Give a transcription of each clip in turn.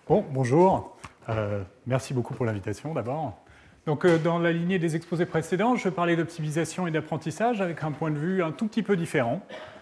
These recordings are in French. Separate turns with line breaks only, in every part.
Bon, bonjour. Merci beaucoup pour l'invitation d'abord. Donc, dans la lignée des exposés précédents, je vais parler d'optimisation et d'apprentissage avec un point de vue un tout petit peu différent.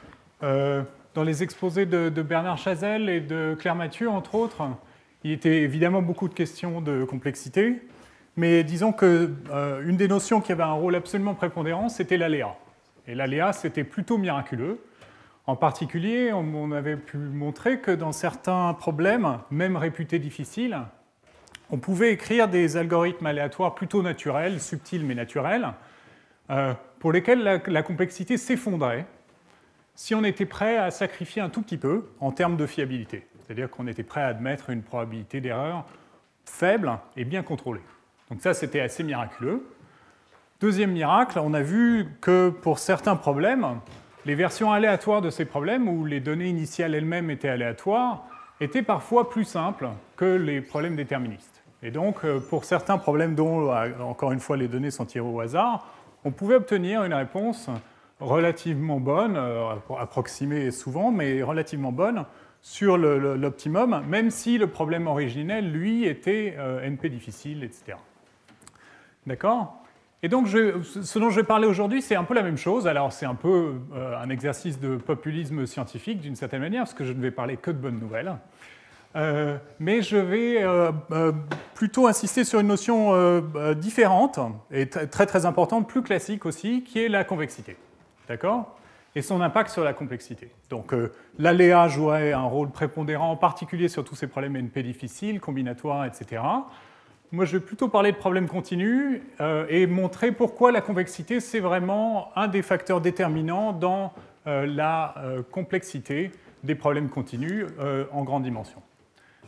Dans les exposés de Bernard Chazelle et de Claire Mathieu, entre autres, il était évidemment beaucoup de questions de complexité, mais disons qu'une des notions qui avait un rôle absolument prépondérant, c'était l'aléa. Et l'aléa, c'était plutôt miraculeux. En particulier, on avait pu montrer que dans certains problèmes, même réputés difficiles, on pouvait écrire des algorithmes aléatoires plutôt naturels, subtils mais naturels, pour lesquels la complexité s'effondrait si on était prêt à sacrifier un tout petit peu en termes de fiabilité. C'est-à-dire qu'on était prêt à admettre une probabilité d'erreur faible et bien contrôlée. Donc ça, c'était assez miraculeux. Deuxième miracle, on a vu que pour certains problèmes, les versions aléatoires de ces problèmes, où les données initiales elles-mêmes étaient aléatoires, étaient parfois plus simples que les problèmes déterministes. Et donc, pour certains problèmes dont, encore une fois, les données sont tirées au hasard, on pouvait obtenir une réponse relativement bonne, approximée souvent, mais relativement bonne, sur l'optimum, même si le problème originel, lui, était NP difficile, etc. D'accord ? Et donc, ce dont je vais parler aujourd'hui, c'est un peu la même chose. Alors, c'est un peu un exercice de populisme scientifique, d'une certaine manière, parce que je ne vais parler que de bonnes nouvelles. Mais je vais plutôt insister sur une notion différente, et très, très importante, plus classique aussi, qui est la convexité. D'accord ? Et son impact sur la complexité. Donc, l'aléa jouait un rôle prépondérant, en particulier sur tous ces problèmes NP difficiles, combinatoires, etc. Moi, je vais plutôt parler de problèmes continus et montrer pourquoi la convexité, c'est vraiment un des facteurs déterminants dans la complexité des problèmes continus en grande dimension. D'accord ?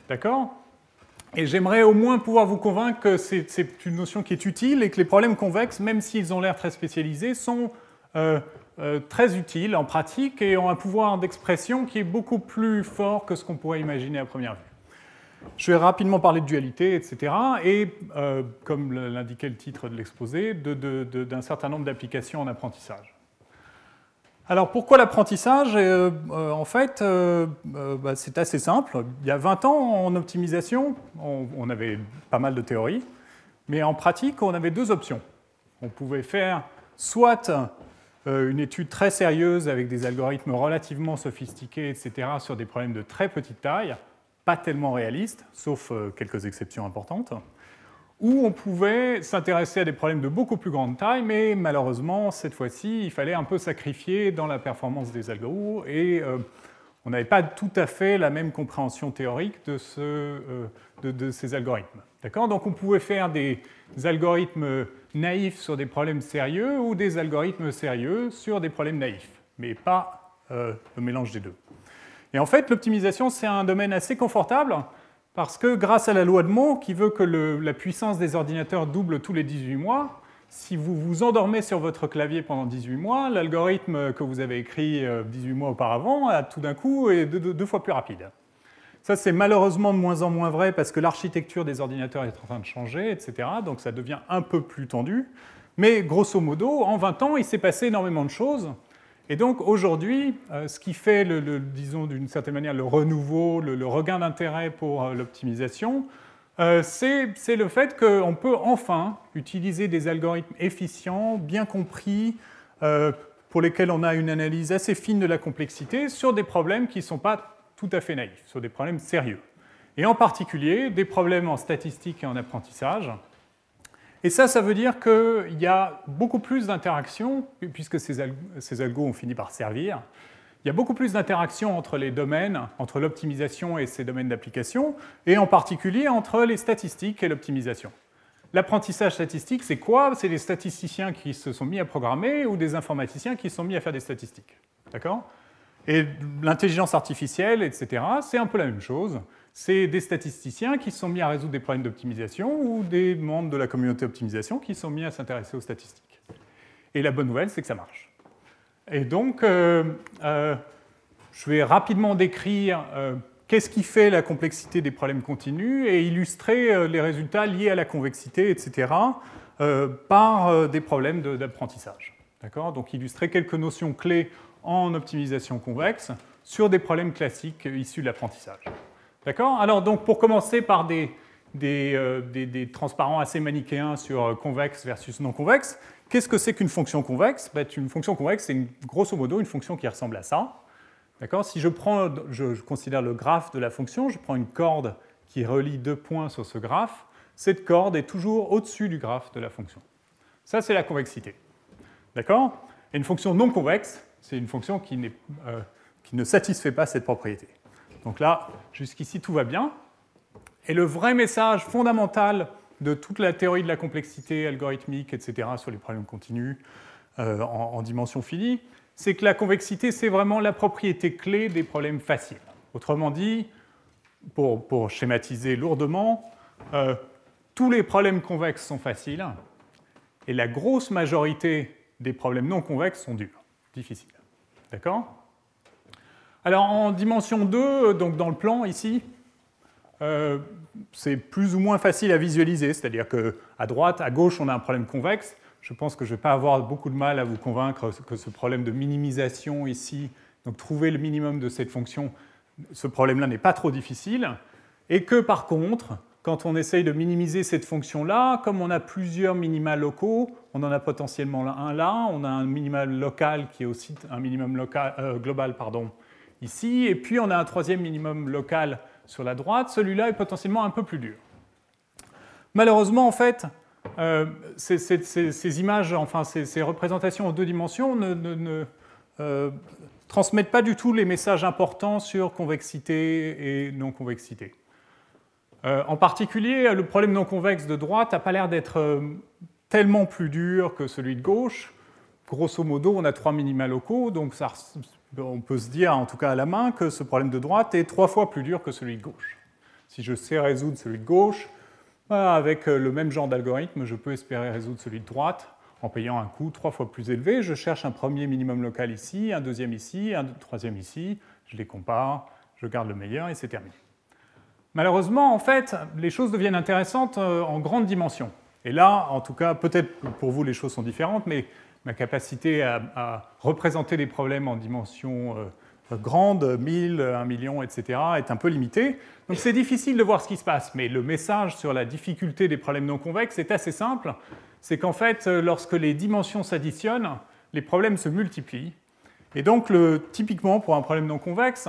Et j'aimerais au moins pouvoir vous convaincre que c'est une notion qui est utile et que les problèmes convexes, même s'ils ont l'air très spécialisés, sont très utiles en pratique et ont un pouvoir d'expression qui est beaucoup plus fort que ce qu'on pourrait imaginer à première vue. Je vais rapidement parler de dualité, etc. Et, comme l'indiquait le titre de l'exposé, d'un certain nombre d'applications en apprentissage. Alors, pourquoi l'apprentissage ? En fait, c'est assez simple. Il y a 20 ans, en optimisation, on avait pas mal de théories, mais en pratique, on avait deux options. On pouvait faire soit une étude très sérieuse avec des algorithmes relativement sophistiqués, etc., sur des problèmes de très petite taille, pas tellement réaliste, sauf quelques exceptions importantes, où on pouvait s'intéresser à des problèmes de beaucoup plus grande taille, mais malheureusement, cette fois-ci, il fallait un peu sacrifier dans la performance des algos, et on n'avait pas tout à fait la même compréhension théorique de ces algorithmes. D'accord ? Donc on pouvait faire des algorithmes naïfs sur des problèmes sérieux, ou des algorithmes sérieux sur des problèmes naïfs, mais pas le mélange des deux. Et en fait, l'optimisation, c'est un domaine assez confortable parce que grâce à la loi de Moore, qui veut que la puissance des ordinateurs double tous les 18 mois, si vous vous endormez sur votre clavier pendant 18 mois, l'algorithme que vous avez écrit 18 mois auparavant, tout d'un coup, est deux fois plus rapide. Ça, c'est malheureusement de moins en moins vrai parce que l'architecture des ordinateurs est en train de changer, etc. Donc ça devient un peu plus tendu. Mais grosso modo, en 20 ans, il s'est passé énormément de choses. Et donc aujourd'hui, ce qui fait, disons d'une certaine manière, le renouveau, le regain d'intérêt pour l'optimisation, c'est le fait qu'on peut enfin utiliser des algorithmes efficients, bien compris, pour lesquels on a une analyse assez fine de la complexité, sur des problèmes qui ne sont pas tout à fait naïfs, sur des problèmes sérieux. Et en particulier, des problèmes en statistique et en apprentissage. Et ça veut dire qu'il y a beaucoup plus d'interactions, puisque ces algos ont fini par servir. Il y a beaucoup plus d'interactions entre les domaines, entre l'optimisation et ces domaines d'application, et en particulier entre les statistiques et l'optimisation. L'apprentissage statistique, c'est quoi ? C'est des statisticiens qui se sont mis à programmer ou des informaticiens qui se sont mis à faire des statistiques. D'accord ? Et l'intelligence artificielle, etc., c'est un peu la même chose. C'est des statisticiens qui se sont mis à résoudre des problèmes d'optimisation ou des membres de la communauté optimisation qui se sont mis à s'intéresser aux statistiques. Et la bonne nouvelle, c'est que ça marche. Et donc, je vais rapidement décrire qu'est-ce qui fait la complexité des problèmes continus et illustrer les résultats liés à la convexité, etc., par des problèmes d'apprentissage. D'accord ? Donc, illustrer quelques notions clés en optimisation convexe sur des problèmes classiques issus de l'apprentissage. D'accord? Alors, donc, pour commencer par des transparents assez manichéens sur convexe versus non convexe, qu'est-ce que c'est qu'une fonction convexe? Une fonction convexe, c'est grosso modo une fonction qui ressemble à ça. D'accord? Si je considère le graphe de la fonction, je prends une corde qui relie deux points sur ce graphe. Cette corde est toujours au-dessus du graphe de la fonction. Ça, c'est la convexité. D'accord? Et une fonction non convexe, c'est une fonction qui ne satisfait pas cette propriété. Donc là, jusqu'ici, tout va bien. Et le vrai message fondamental de toute la théorie de la complexité algorithmique, etc., sur les problèmes continus en dimension finie, c'est que la convexité, c'est vraiment la propriété clé des problèmes faciles. Autrement dit, pour schématiser lourdement, tous les problèmes convexes sont faciles, et la grosse majorité des problèmes non convexes sont durs, difficiles. D'accord? Alors, en dimension 2, donc dans le plan ici, c'est plus ou moins facile à visualiser, c'est-à-dire qu'à droite, à gauche, on a un problème convexe. Je pense que je ne vais pas avoir beaucoup de mal à vous convaincre que ce problème de minimisation ici, donc trouver le minimum de cette fonction, ce problème-là n'est pas trop difficile, et que par contre, quand on essaye de minimiser cette fonction-là, comme on a plusieurs minima locaux, on en a potentiellement un là, on a un minimum local qui est aussi un minimum global ici, et puis on a un troisième minimum local sur la droite, celui-là est potentiellement un peu plus dur. Malheureusement, en fait, ces images, enfin ces représentations en deux dimensions ne transmettent pas du tout les messages importants sur convexité et non-convexité. En particulier, le problème non convexe de droite n'a pas l'air d'être tellement plus dur que celui de gauche. Grosso modo, on a 3 minima locaux, donc on peut se dire, en tout cas à la main, que ce problème de droite est 3 fois plus dur que celui de gauche. Si je sais résoudre celui de gauche, avec le même genre d'algorithme, je peux espérer résoudre celui de droite en payant un coût 3 fois plus élevé. Je cherche un premier minimum local ici, un deuxième ici, un troisième ici, je les compare, je garde le meilleur et c'est terminé. Malheureusement, en fait, les choses deviennent intéressantes en grande dimension. Et là, en tout cas, peut-être que pour vous les choses sont différentes, mais ma capacité à représenter les problèmes en dimension grande, 1000, 1 million, etc., est un peu limitée. Donc c'est difficile de voir ce qui se passe, mais le message sur la difficulté des problèmes non convexes est assez simple. C'est qu'en fait, lorsque les dimensions s'additionnent, les problèmes se multiplient. Et donc, typiquement, pour un problème non convexe,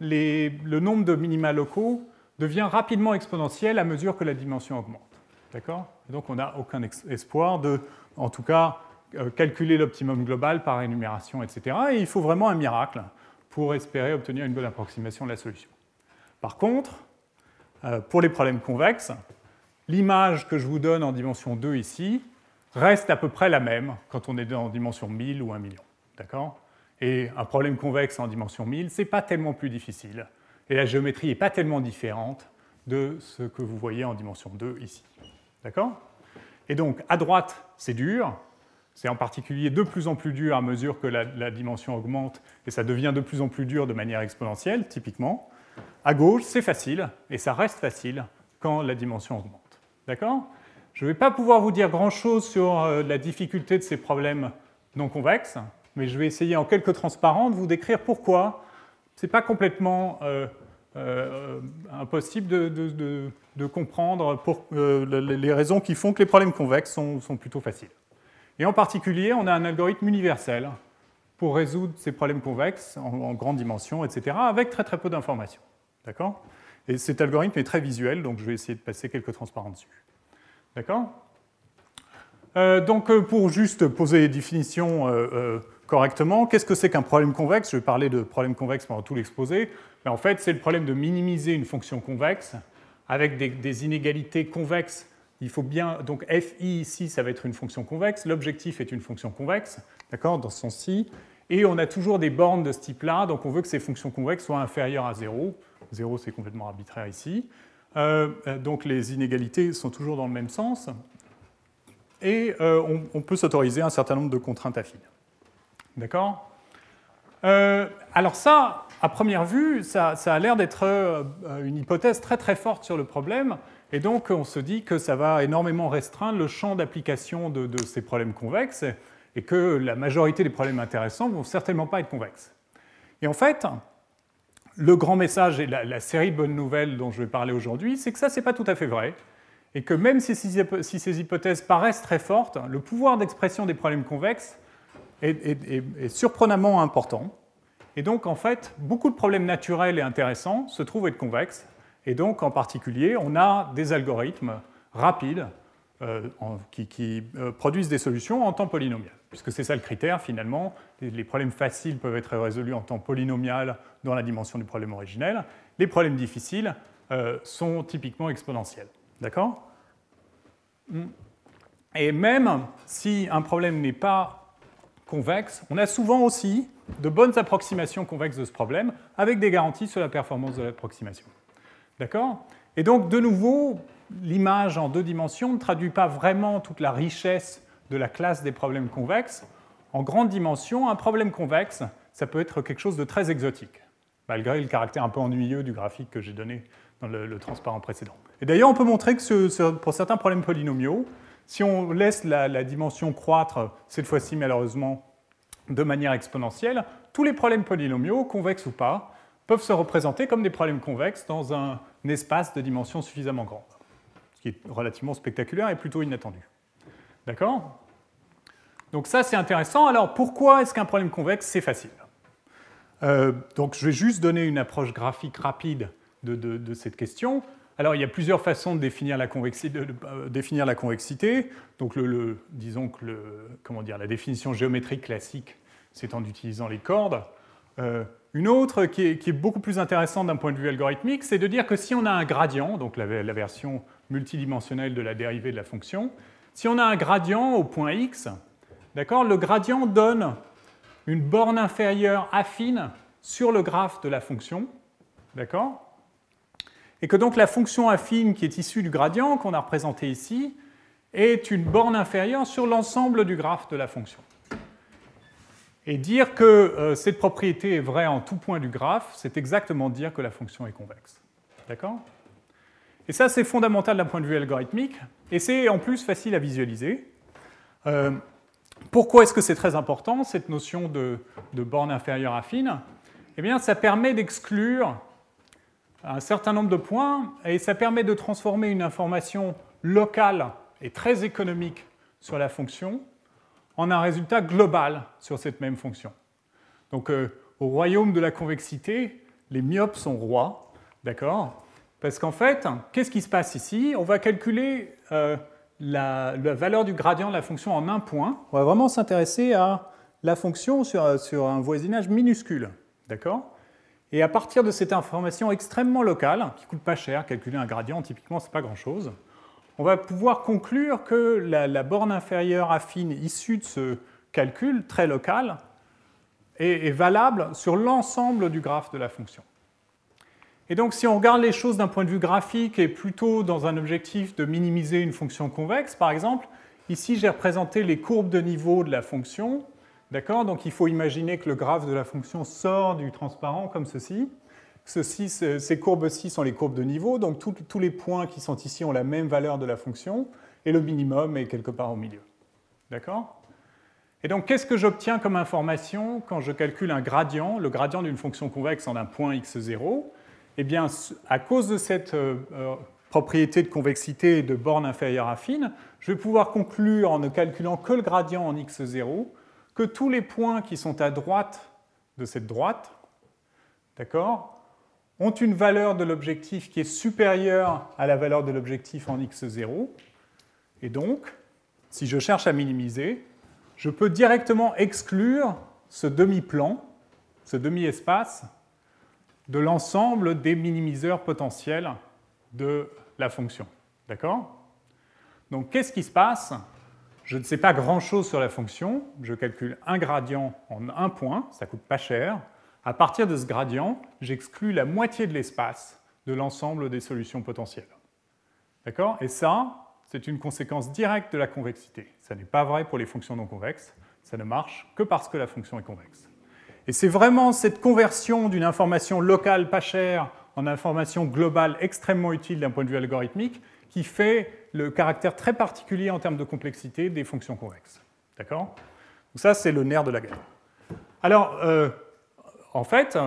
le nombre de minima locaux devient rapidement exponentiel à mesure que la dimension augmente. D'accord? Et donc on n'a aucun espoir de, en tout cas, calculer l'optimum global par énumération, etc. Et il faut vraiment un miracle pour espérer obtenir une bonne approximation de la solution. Par contre, pour les problèmes convexes, l'image que je vous donne en dimension 2 ici reste à peu près la même quand on est en dimension 1000 ou 1 million. D'accord? Et un problème convexe en dimension 1000, ce n'est pas tellement plus difficile. Et la géométrie n'est pas tellement différente de ce que vous voyez en dimension 2 ici. D'accord? Et donc, à droite, c'est dur. C'est en particulier de plus en plus dur à mesure que la dimension augmente, et ça devient de plus en plus dur de manière exponentielle, typiquement. À gauche, c'est facile, et ça reste facile quand la dimension augmente. D'accord? Je ne vais pas pouvoir vous dire grand-chose sur la difficulté de ces problèmes non convexes, mais je vais essayer en quelques transparents de vous décrire pourquoi ce n'est pas complètement impossible de comprendre les raisons qui font que les problèmes convexes sont plutôt faciles. Et en particulier, on a un algorithme universel pour résoudre ces problèmes convexes en grande dimension, etc., avec très très peu d'informations. D'accord? Et cet algorithme est très visuel, donc je vais essayer de passer quelques transparents dessus. D'accord? Donc, pour juste poser les définitions correctement, qu'est-ce que c'est qu'un problème convexe? Je vais parler de problème convexe pendant tout l'exposé. Mais en fait, c'est le problème de minimiser une fonction convexe avec des inégalités convexes. Il faut bien, donc FI ici, ça va être une fonction convexe. L'objectif est une fonction convexe, d'accord, dans ce sens-ci. Et on a toujours des bornes de ce type-là, donc on veut que ces fonctions convexes soient inférieures à 0. 0, c'est complètement arbitraire ici. Donc les inégalités sont toujours dans le même sens. Et on peut s'autoriser un certain nombre de contraintes affines. D'accord? Alors ça, à première vue, ça a l'air d'être une hypothèse très très forte sur le problème. Et donc on se dit que ça va énormément restreindre le champ d'application de ces problèmes convexes et que la majorité des problèmes intéressants ne vont certainement pas être convexes. Et en fait, le grand message et la série de bonnes nouvelles dont je vais parler aujourd'hui, c'est que ça, ce n'est pas tout à fait vrai. Et que même si ces hypothèses paraissent très fortes, le pouvoir d'expression des problèmes convexes est surprenamment important. Et donc, en fait, beaucoup de problèmes naturels et intéressants se trouvent être convexes. Et donc, en particulier, on a des algorithmes rapides qui produisent des solutions en temps polynomial. Puisque c'est ça le critère, finalement. Les problèmes faciles peuvent être résolus en temps polynomial dans la dimension du problème originel. Les problèmes difficiles sont typiquement exponentiels. D'accord ? Et même si un problème n'est pas convexe, on a souvent aussi de bonnes approximations convexes de ce problème avec des garanties sur la performance de l'approximation. D'accord ? Et donc, de nouveau, l'image en 2 dimensions ne traduit pas vraiment toute la richesse de la classe des problèmes convexes. En grande dimension, un problème convexe, ça peut être quelque chose de très exotique, malgré le caractère un peu ennuyeux du graphique que j'ai donné dans le transparent précédent. Et d'ailleurs, on peut montrer que pour certains problèmes polynomiaux, si on laisse la dimension croître, cette fois-ci malheureusement de manière exponentielle, tous les problèmes polynomiaux, convexes ou pas, peuvent se représenter comme des problèmes convexes dans un espace de dimension suffisamment grande, ce qui est relativement spectaculaire et plutôt inattendu. D'accord ? Donc ça, c'est intéressant. Alors, pourquoi est-ce qu'un problème convexe, c'est facile ? Donc, je vais juste donner une approche graphique rapide de cette question. Alors, il y a plusieurs façons de définir la convexité. Donc, disons que la définition géométrique classique, c'est en utilisant les cordes. Une autre qui est beaucoup plus intéressante d'un point de vue algorithmique, c'est de dire que si on a un gradient, donc la version multidimensionnelle de la dérivée de la fonction, si on a un gradient au point x, d'accord, le gradient donne une borne inférieure affine sur le graphe de la fonction, d'accord ? Et que donc la fonction affine qui est issue du gradient, qu'on a représenté ici, est une borne inférieure sur l'ensemble du graphe de la fonction. Et dire que cette propriété est vraie en tout point du graphe, c'est exactement dire que la fonction est convexe. D'accord ? Et ça, c'est fondamental d'un point de vue algorithmique, et c'est en plus facile à visualiser. Pourquoi est-ce que c'est très important, cette notion de borne inférieure affine ? Eh bien, ça permet d'exclure un certain nombre de points, et ça permet de transformer une information locale et très économique sur la fonction en un résultat global sur cette même fonction. Donc, au royaume de la convexité, les myopes sont rois, d'accord ? Parce qu'en fait, qu'est-ce qui se passe ici ? On va calculer la valeur du gradient de la fonction en un point. On va vraiment s'intéresser à la fonction sur un voisinage minuscule, d'accord ? Et à partir de cette information extrêmement locale, qui ne coûte pas cher, calculer un gradient, typiquement, ce n'est pas grand-chose, on va pouvoir conclure que la borne inférieure affine issue de ce calcul très local est valable sur l'ensemble du graphe de la fonction. Et donc, si on regarde les choses d'un point de vue graphique et plutôt dans un objectif de minimiser une fonction convexe, par exemple, ici, j'ai représenté les courbes de niveau de la fonction. D'accord ? Donc, il faut imaginer que le graphe de la fonction sort du transparent comme ceci. Ces courbes-ci sont les courbes de niveau, donc tous les points qui sont ici ont la même valeur de la fonction, et le minimum est quelque part au milieu. D'accord ? Et donc, qu'est-ce que j'obtiens comme information quand je calcule un gradient, le gradient d'une fonction convexe en un point x0 ? Eh bien, à cause de cette propriété de convexité et de borne inférieure affine, je vais pouvoir conclure en ne calculant que le gradient en x0 que tous les points qui sont à droite de cette droite, d'accord, ont une valeur de l'objectif qui est supérieure à la valeur de l'objectif en x0. Et donc, si je cherche à minimiser, je peux directement exclure ce demi-plan, ce demi-espace, de l'ensemble des minimiseurs potentiels de la fonction. D'accord ? Donc, qu'est-ce qui se passe ? Je ne sais pas grand-chose sur la fonction. Je calcule un gradient en un point, ça ne coûte pas cher. À partir de ce gradient, j'exclus la moitié de l'espace de l'ensemble des solutions potentielles. D'accord ? Et ça, c'est une conséquence directe de la convexité. Ça n'est pas vrai pour les fonctions non convexes. Ça ne marche que parce que la fonction est convexe. Et c'est vraiment cette conversion d'une information locale pas chère en information globale extrêmement utile d'un point de vue algorithmique qui fait le caractère très particulier en termes de complexité des fonctions convexes. D'accord ? Donc ça, c'est le nerf de la guerre. Alors, en fait,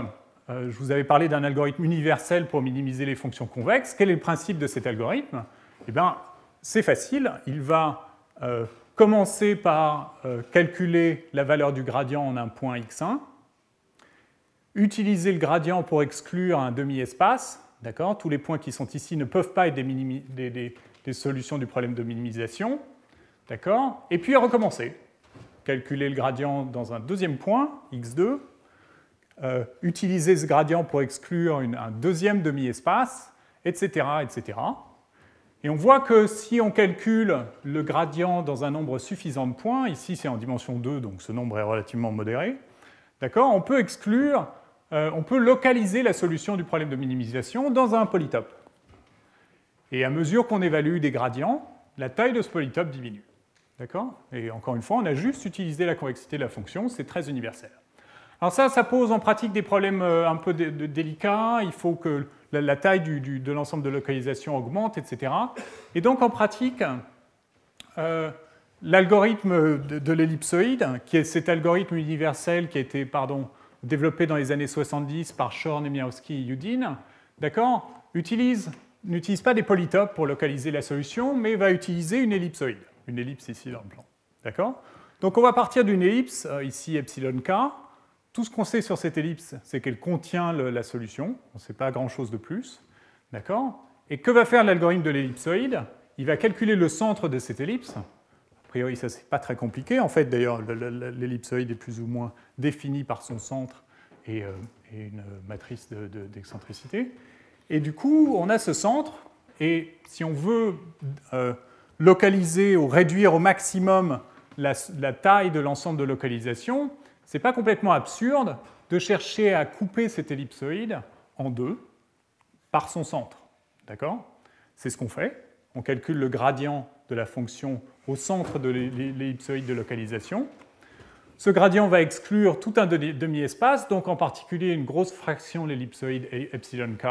je vous avais parlé d'un algorithme universel pour minimiser les fonctions convexes. Quel est le principe de cet algorithme? Eh bien, c'est facile. Il va commencer par calculer la valeur du gradient en un point x1, utiliser le gradient pour exclure un demi-espace. D'accord? Tous les points qui sont ici ne peuvent pas être des solutions du problème de minimisation. D'accord? Et puis recommencer. Calculer le gradient dans un deuxième point, x2. Utiliser ce gradient pour exclure un deuxième demi-espace, etc., etc. Et on voit que si on calcule le gradient dans un nombre suffisant de points, ici c'est en dimension 2, donc ce nombre est relativement modéré, d'accord, on peut exclure, on peut localiser la solution du problème de minimisation dans un polytope. Et à mesure qu'on évalue des gradients, la taille de ce polytope diminue. D'accord? Et encore une fois, on a juste utilisé la convexité de la fonction, c'est très universel. Alors ça pose en pratique des problèmes un peu délicats. Il faut que la taille de l'ensemble de localisation augmente, etc. Et donc en pratique, l'algorithme de l'ellipsoïde, qui est cet algorithme universel qui a été développé dans les années 70 par Shor, Nemirovsky et Yudin, d'accord, n'utilise pas des polytopes pour localiser la solution, mais va utiliser une ellipsoïde. Une ellipse ici dans le plan. D'accord? Donc on va partir d'une ellipse, ici epsilon k. Tout ce qu'on sait sur cette ellipse, c'est qu'elle contient la solution. On ne sait pas grand-chose de plus. D'accord? Et que va faire l'algorithme de l'ellipsoïde? Il va calculer le centre de cette ellipse. A priori, ça, c'est pas très compliqué. En fait, d'ailleurs, l'ellipsoïde est plus ou moins défini par son centre et une matrice d'excentricité. Et du coup, on a ce centre. Et si on veut localiser ou réduire au maximum la taille de l'ensemble de localisation, ce n'est pas complètement absurde de chercher à couper cet ellipsoïde en deux par son centre. D'accord? C'est ce qu'on fait. On calcule le gradient de la fonction au centre de l'ellipsoïde de localisation. Ce gradient va exclure tout un demi-espace, donc en particulier une grosse fraction de l'ellipsoïde epsilon k.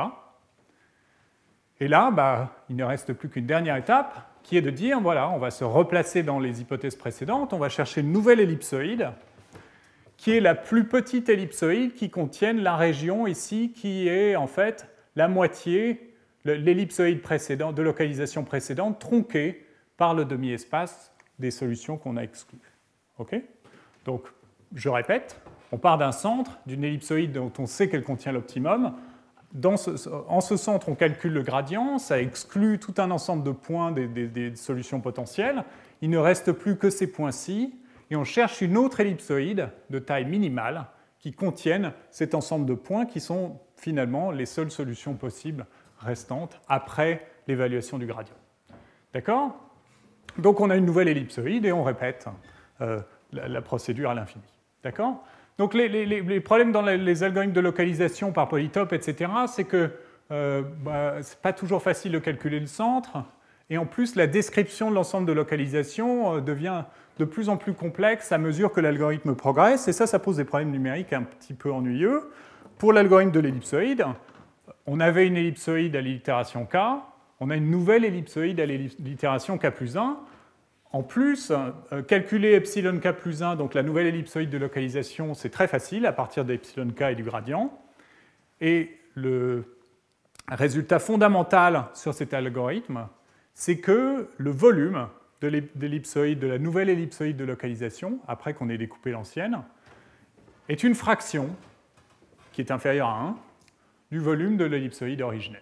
Et là, il ne reste plus qu'une dernière étape, qui est de dire, voilà, on va se replacer dans les hypothèses précédentes, on va chercher une nouvelle ellipsoïde, qui est la plus petite ellipsoïde qui contienne la région ici, qui est en fait la moitié, l'ellipsoïde de localisation précédente, tronquée par le demi-espace des solutions qu'on a exclues. OK? Donc, je répète, on part d'un centre, d'une ellipsoïde dont on sait qu'elle contient l'optimum. En ce centre, on calcule le gradient, ça exclut tout un ensemble de points des solutions potentielles. Il ne reste plus que ces points-ci. Et on cherche une autre ellipsoïde de taille minimale qui contienne cet ensemble de points qui sont finalement les seules solutions possibles restantes après l'évaluation du gradient. D'accord? Donc on a une nouvelle ellipsoïde et on répète la procédure à l'infini. D'accord? Donc les problèmes dans les algorithmes de localisation par polytope, etc., c'est que ce n'est pas toujours facile de calculer le centre. Et en plus, la description de l'ensemble de localisation devient de plus en plus complexe à mesure que l'algorithme progresse, et ça pose des problèmes numériques un petit peu ennuyeux. Pour l'algorithme de l'ellipsoïde, on avait une ellipsoïde à l'itération k, on a une nouvelle ellipsoïde à l'itération k plus 1. En plus, calculer epsilon k plus 1, donc la nouvelle ellipsoïde de localisation, c'est très facile à partir d'epsilon k et du gradient. Et le résultat fondamental sur cet algorithme, c'est que le volume de la nouvelle ellipsoïde de localisation, après qu'on ait découpé l'ancienne, est une fraction qui est inférieure à 1 du volume de l'ellipsoïde originelle.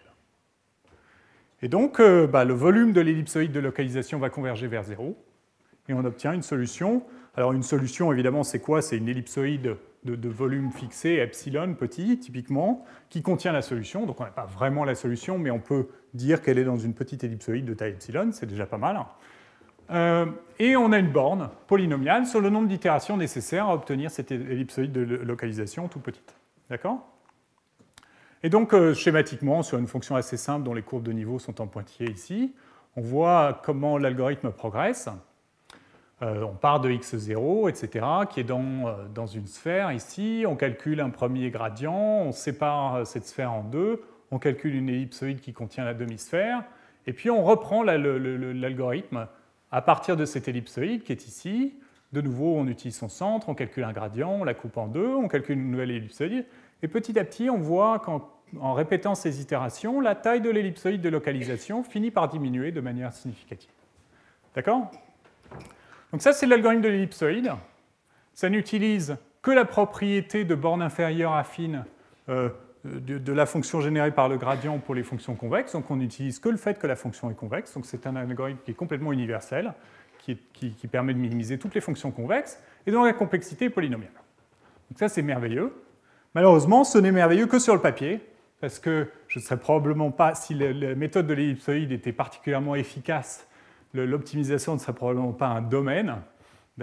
Et donc, le volume de l'ellipsoïde de localisation va converger vers 0, et on obtient une solution. Alors une solution, évidemment, c'est quoi? C'est une ellipsoïde de volume fixé, epsilon petit, typiquement, qui contient la solution. Donc on n'a pas vraiment la solution, mais on peut dire qu'elle est dans une petite ellipsoïde de taille epsilon, c'est déjà pas mal. Et on a une borne polynomiale sur le nombre d'itérations nécessaires à obtenir cette ellipsoïde de localisation toute petite. D'accord? Et donc, schématiquement, sur une fonction assez simple dont les courbes de niveau sont en pointillés ici, on voit comment l'algorithme progresse. On part de x0, etc., qui est dans une sphère ici. On calcule un premier gradient, on sépare cette sphère en deux, on calcule une ellipsoïde qui contient la demi-sphère, et puis on reprend l'algorithme à partir de cette ellipsoïde qui est ici. De nouveau, on utilise son centre, on calcule un gradient, on la coupe en deux, on calcule une nouvelle ellipsoïde, Et petit à petit, on voit qu'en répétant ces itérations, la taille de l'ellipsoïde de localisation finit par diminuer de manière significative. D'accord? Donc ça, c'est l'algorithme de l'ellipsoïde. Ça n'utilise que la propriété de borne inférieure affine de la fonction générée par le gradient pour les fonctions convexes. Donc on n'utilise que le fait que la fonction est convexe. Donc c'est un algorithme qui est complètement universel, qui permet de minimiser toutes les fonctions convexes, et dont la complexité est polynomiale. Donc ça, c'est merveilleux. Malheureusement, ce n'est merveilleux que sur le papier, parce que je ne serais probablement pas, si la méthode de l'ellipsoïde était particulièrement efficace, l'optimisation ne serait probablement pas un domaine. D'accord ?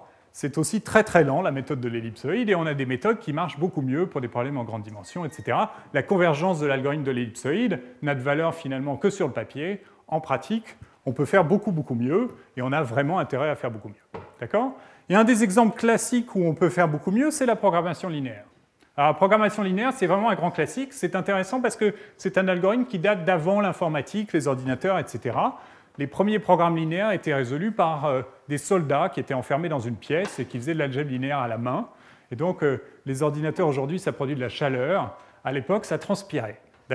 C'est aussi très très lent, la méthode de l'ellipsoïde, et on a des méthodes qui marchent beaucoup mieux pour des problèmes en grande dimension, etc. La convergence de l'algorithme de l'ellipsoïde n'a de valeur finalement que sur le papier. En pratique, on peut faire beaucoup beaucoup mieux, et on a vraiment intérêt à faire beaucoup mieux. D'accord ? Et un des exemples classiques où on peut faire beaucoup mieux, c'est la programmation linéaire. Alors, la programmation linéaire, c'est vraiment un grand classique. C'est intéressant parce que c'est un algorithme qui date d'avant l'informatique, les ordinateurs, etc. Les premiers programmes linéaires étaient résolus par des soldats qui étaient enfermés dans une pièce et qui faisaient de l'algèbre linéaire à la main. Et donc, les ordinateurs aujourd'hui, ça produit de la chaleur. À l'époque, ça transpirait. D'accord ?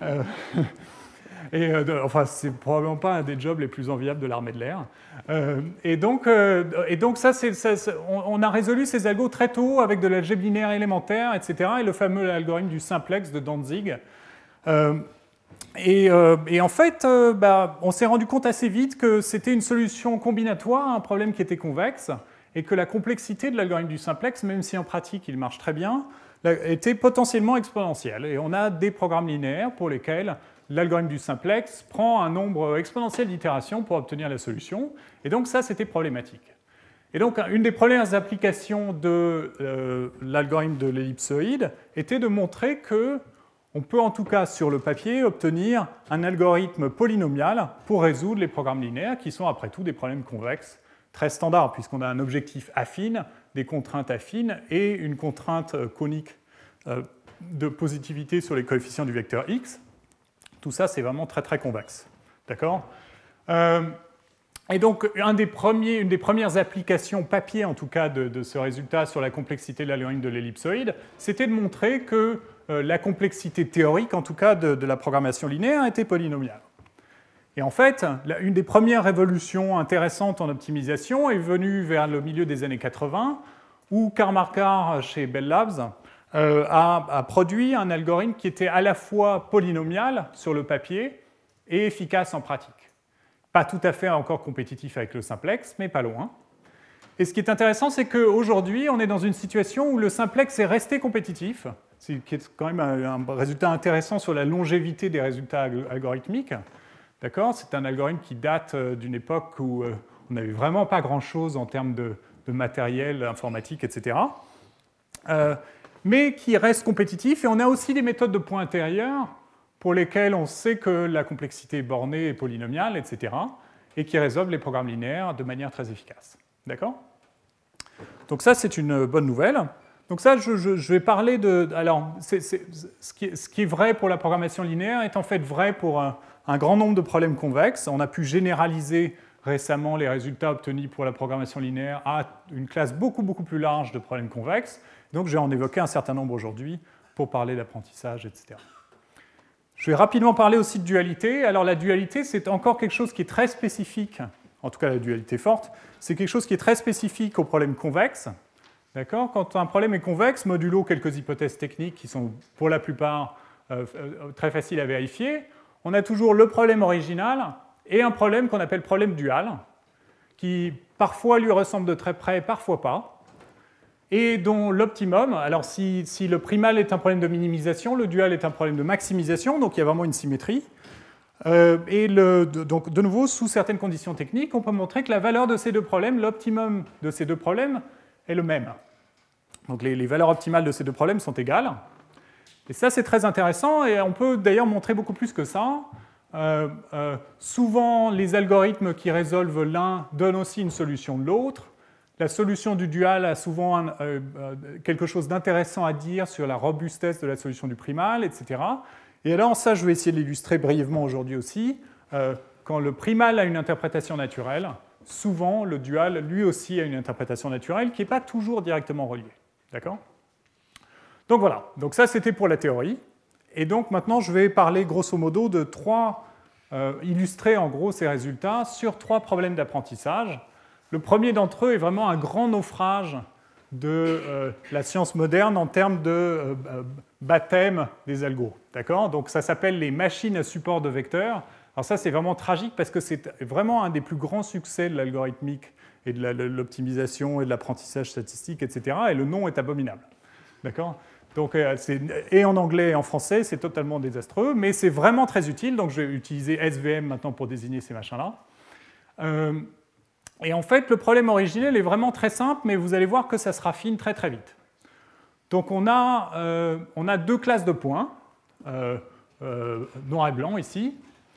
Enfin, c'est probablement pas un des jobs les plus enviables de l'armée de l'air. Et donc on a résolu ces algos très tôt avec de l'algèbre linéaire élémentaire, etc. Et le fameux algorithme du simplex de Dantzig. Et en fait, on s'est rendu compte assez vite que c'était une solution combinatoire à un problème qui était convexe et que la complexité de l'algorithme du simplex, même si en pratique il marche très bien, était potentiellement exponentielle. Et on a des programmes linéaires pour lesquels l'algorithme du simplex prend un nombre exponentiel d'itérations pour obtenir la solution. Et donc ça, c'était problématique. Et donc une des premières applications de l'algorithme de l'ellipsoïde était de montrer que on peut en tout cas sur le papier obtenir un algorithme polynomial pour résoudre les programmes linéaires qui sont après tout des problèmes convexes très standards puisqu'on a un objectif affine, des contraintes affines et une contrainte conique de positivité sur les coefficients du vecteur x. Tout ça, c'est vraiment très très convexe. D'accord ? Et donc, une des premières applications papier, en tout cas, de ce résultat sur la complexité de l'algorithme de l'ellipsoïde, c'était de montrer que la complexité théorique, en tout cas, de la programmation linéaire était polynomiale. Et en fait, une des premières révolutions intéressantes en optimisation est venue vers le milieu des années 80, où Karl Marquardt, chez Bell Labs, a produit un algorithme qui était à la fois polynomial sur le papier et efficace en pratique. Pas tout à fait encore compétitif avec le simplex, mais pas loin. Et ce qui est intéressant, c'est qu'aujourd'hui, on est dans une situation où le simplex est resté compétitif, ce qui est quand même un résultat intéressant sur la longévité des résultats algorithmiques. D'accord ? C'est un algorithme qui date d'une époque où on n'avait vraiment pas grand-chose en termes de matériel informatique, etc. Mais qui reste compétitif. Et on a aussi des méthodes de points intérieurs pour lesquelles on sait que la complexité est bornée et polynomiale, etc., et qui résolvent les programmes linéaires de manière très efficace. D'accord ? Donc ça, c'est une bonne nouvelle. Donc ça, je vais parler de... Alors, ce qui est vrai pour la programmation linéaire est en fait vrai pour un grand nombre de problèmes convexes. On a pu généraliser récemment les résultats obtenus pour la programmation linéaire à une classe beaucoup, beaucoup plus large de problèmes convexes. Donc, je vais en évoquer un certain nombre aujourd'hui pour parler d'apprentissage, etc. Je vais rapidement parler aussi de dualité. Alors, la dualité, c'est encore quelque chose qui est très spécifique, en tout cas la dualité forte, c'est quelque chose qui est très spécifique aux problèmes convexes. D'accord ? Quand un problème est convexe, modulo quelques hypothèses techniques qui sont pour la plupart très faciles à vérifier, on a toujours le problème original et un problème qu'on appelle problème dual, qui parfois lui ressemble de très près, parfois pas, et dont l'optimum, alors si le primal est un problème de minimisation, le dual est un problème de maximisation, donc il y a vraiment une symétrie. Donc de nouveau, sous certaines conditions techniques, on peut montrer que la valeur de ces deux problèmes, l'optimum de ces deux problèmes, est le même. Donc les valeurs optimales de ces deux problèmes sont égales. Et ça, c'est très intéressant, et on peut d'ailleurs montrer beaucoup plus que ça. Souvent, les algorithmes qui résolvent l'un donnent aussi une solution de l'autre. La solution du dual a souvent quelque chose d'intéressant à dire sur la robustesse de la solution du primal, etc. Et alors, ça, je vais essayer de l'illustrer brièvement aujourd'hui aussi. Quand le primal a une interprétation naturelle, souvent, le dual, lui aussi, a une interprétation naturelle qui n'est pas toujours directement reliée. D'accord ? Donc voilà, donc ça c'était pour la théorie. Et donc maintenant je vais parler grosso modo de illustrer en gros ces résultats sur 3 problèmes d'apprentissage. Le premier d'entre eux est vraiment un grand naufrage de la science moderne en termes de baptême des algos. D'accord ? Donc ça s'appelle les machines à support de vecteurs. Alors ça c'est vraiment tragique parce que c'est vraiment un des plus grands succès de l'algorithmique et de l'optimisation et de l'apprentissage statistique, etc. Et le nom est abominable. D'accord ? Donc, et en anglais et en français, c'est totalement désastreux, mais c'est vraiment très utile. Donc je vais utiliser SVM maintenant pour désigner ces machins-là. Et en fait, le problème originel est vraiment très simple, mais vous allez voir que ça se raffine très très vite. Donc on a 2 classes de points, noir et blanc ici.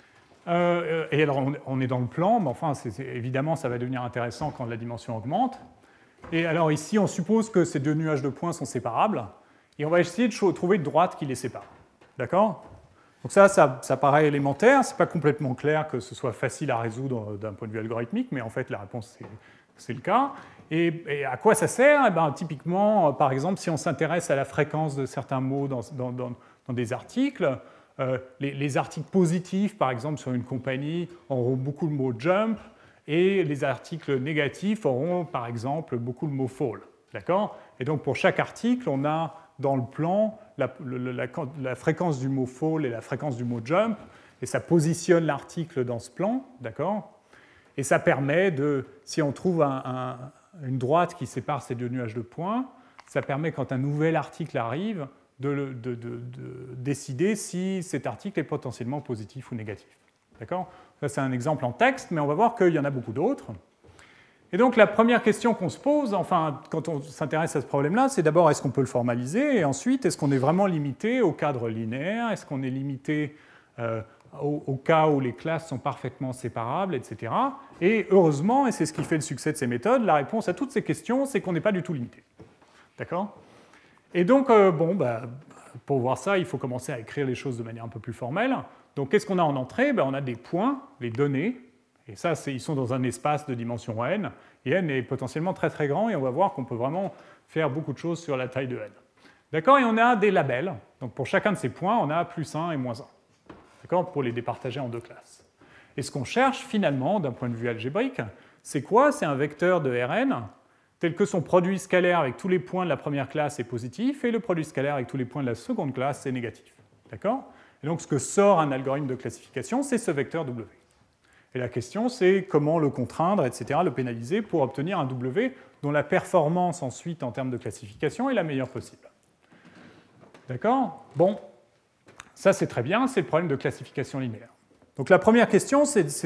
Et alors on est dans le plan, mais enfin évidemment ça va devenir intéressant quand la dimension augmente. Et alors ici on suppose que ces 2 nuages de points sont séparables, et on va essayer de trouver une droite qui les sépare. D'accord ? Donc ça paraît élémentaire, c'est pas complètement clair que ce soit facile à résoudre d'un point de vue algorithmique, mais en fait la réponse c'est le cas. Et à quoi ça sert ? Eh bien, typiquement, par exemple, si on s'intéresse à la fréquence de certains mots dans des articles, les articles positifs, par exemple, sur une compagnie, auront beaucoup le mot jump, et les articles négatifs auront, par exemple, beaucoup le mot fall. D'accord ? Et donc, pour chaque article, on a dans le plan la fréquence du mot fall et la fréquence du mot jump, et ça positionne l'article dans ce plan, d'accord ? Et ça permet si on trouve une droite qui sépare ces 2 nuages de points, ça permet, quand un nouvel article arrive, de décider si cet article est potentiellement positif ou négatif. D'accord ? Ça, c'est un exemple en texte, mais on va voir qu'il y en a beaucoup d'autres. Et donc, la première question qu'on se pose, enfin, quand on s'intéresse à ce problème-là, c'est d'abord, est-ce qu'on peut le formaliser ? Et ensuite, est-ce qu'on est vraiment limité au cadre linéaire ? Est-ce qu'on est limité au cas où les classes sont parfaitement séparables, etc. Et heureusement, et c'est ce qui fait le succès de ces méthodes, la réponse à toutes ces questions, c'est qu'on n'est pas du tout limité. D'accord ? Et donc, pour voir ça, il faut commencer à écrire les choses de manière un peu plus formelle. Donc, qu'est-ce qu'on a en entrée ? On a des points, les données, et ça, ils sont dans un espace de dimension n, et n est potentiellement très très grand, et on va voir qu'on peut vraiment faire beaucoup de choses sur la taille de n. D'accord ? Et on a des labels. Donc, pour chacun de ces points, on a +1 et -1. D'accord ? Pour les départager en 2 classes. Et ce qu'on cherche finalement, d'un point de vue algébrique, c'est quoi ? C'est un vecteur de Rn tel que son produit scalaire avec tous les points de la première classe est positif et le produit scalaire avec tous les points de la seconde classe est négatif. D'accord ? Et donc ce que sort un algorithme de classification, c'est ce vecteur W. Et la question, c'est comment le contraindre, etc., le pénaliser pour obtenir un W dont la performance ensuite en termes de classification est la meilleure possible. D'accord ? Bon. Ça, c'est très bien, c'est le problème de classification linéaire. Donc la première question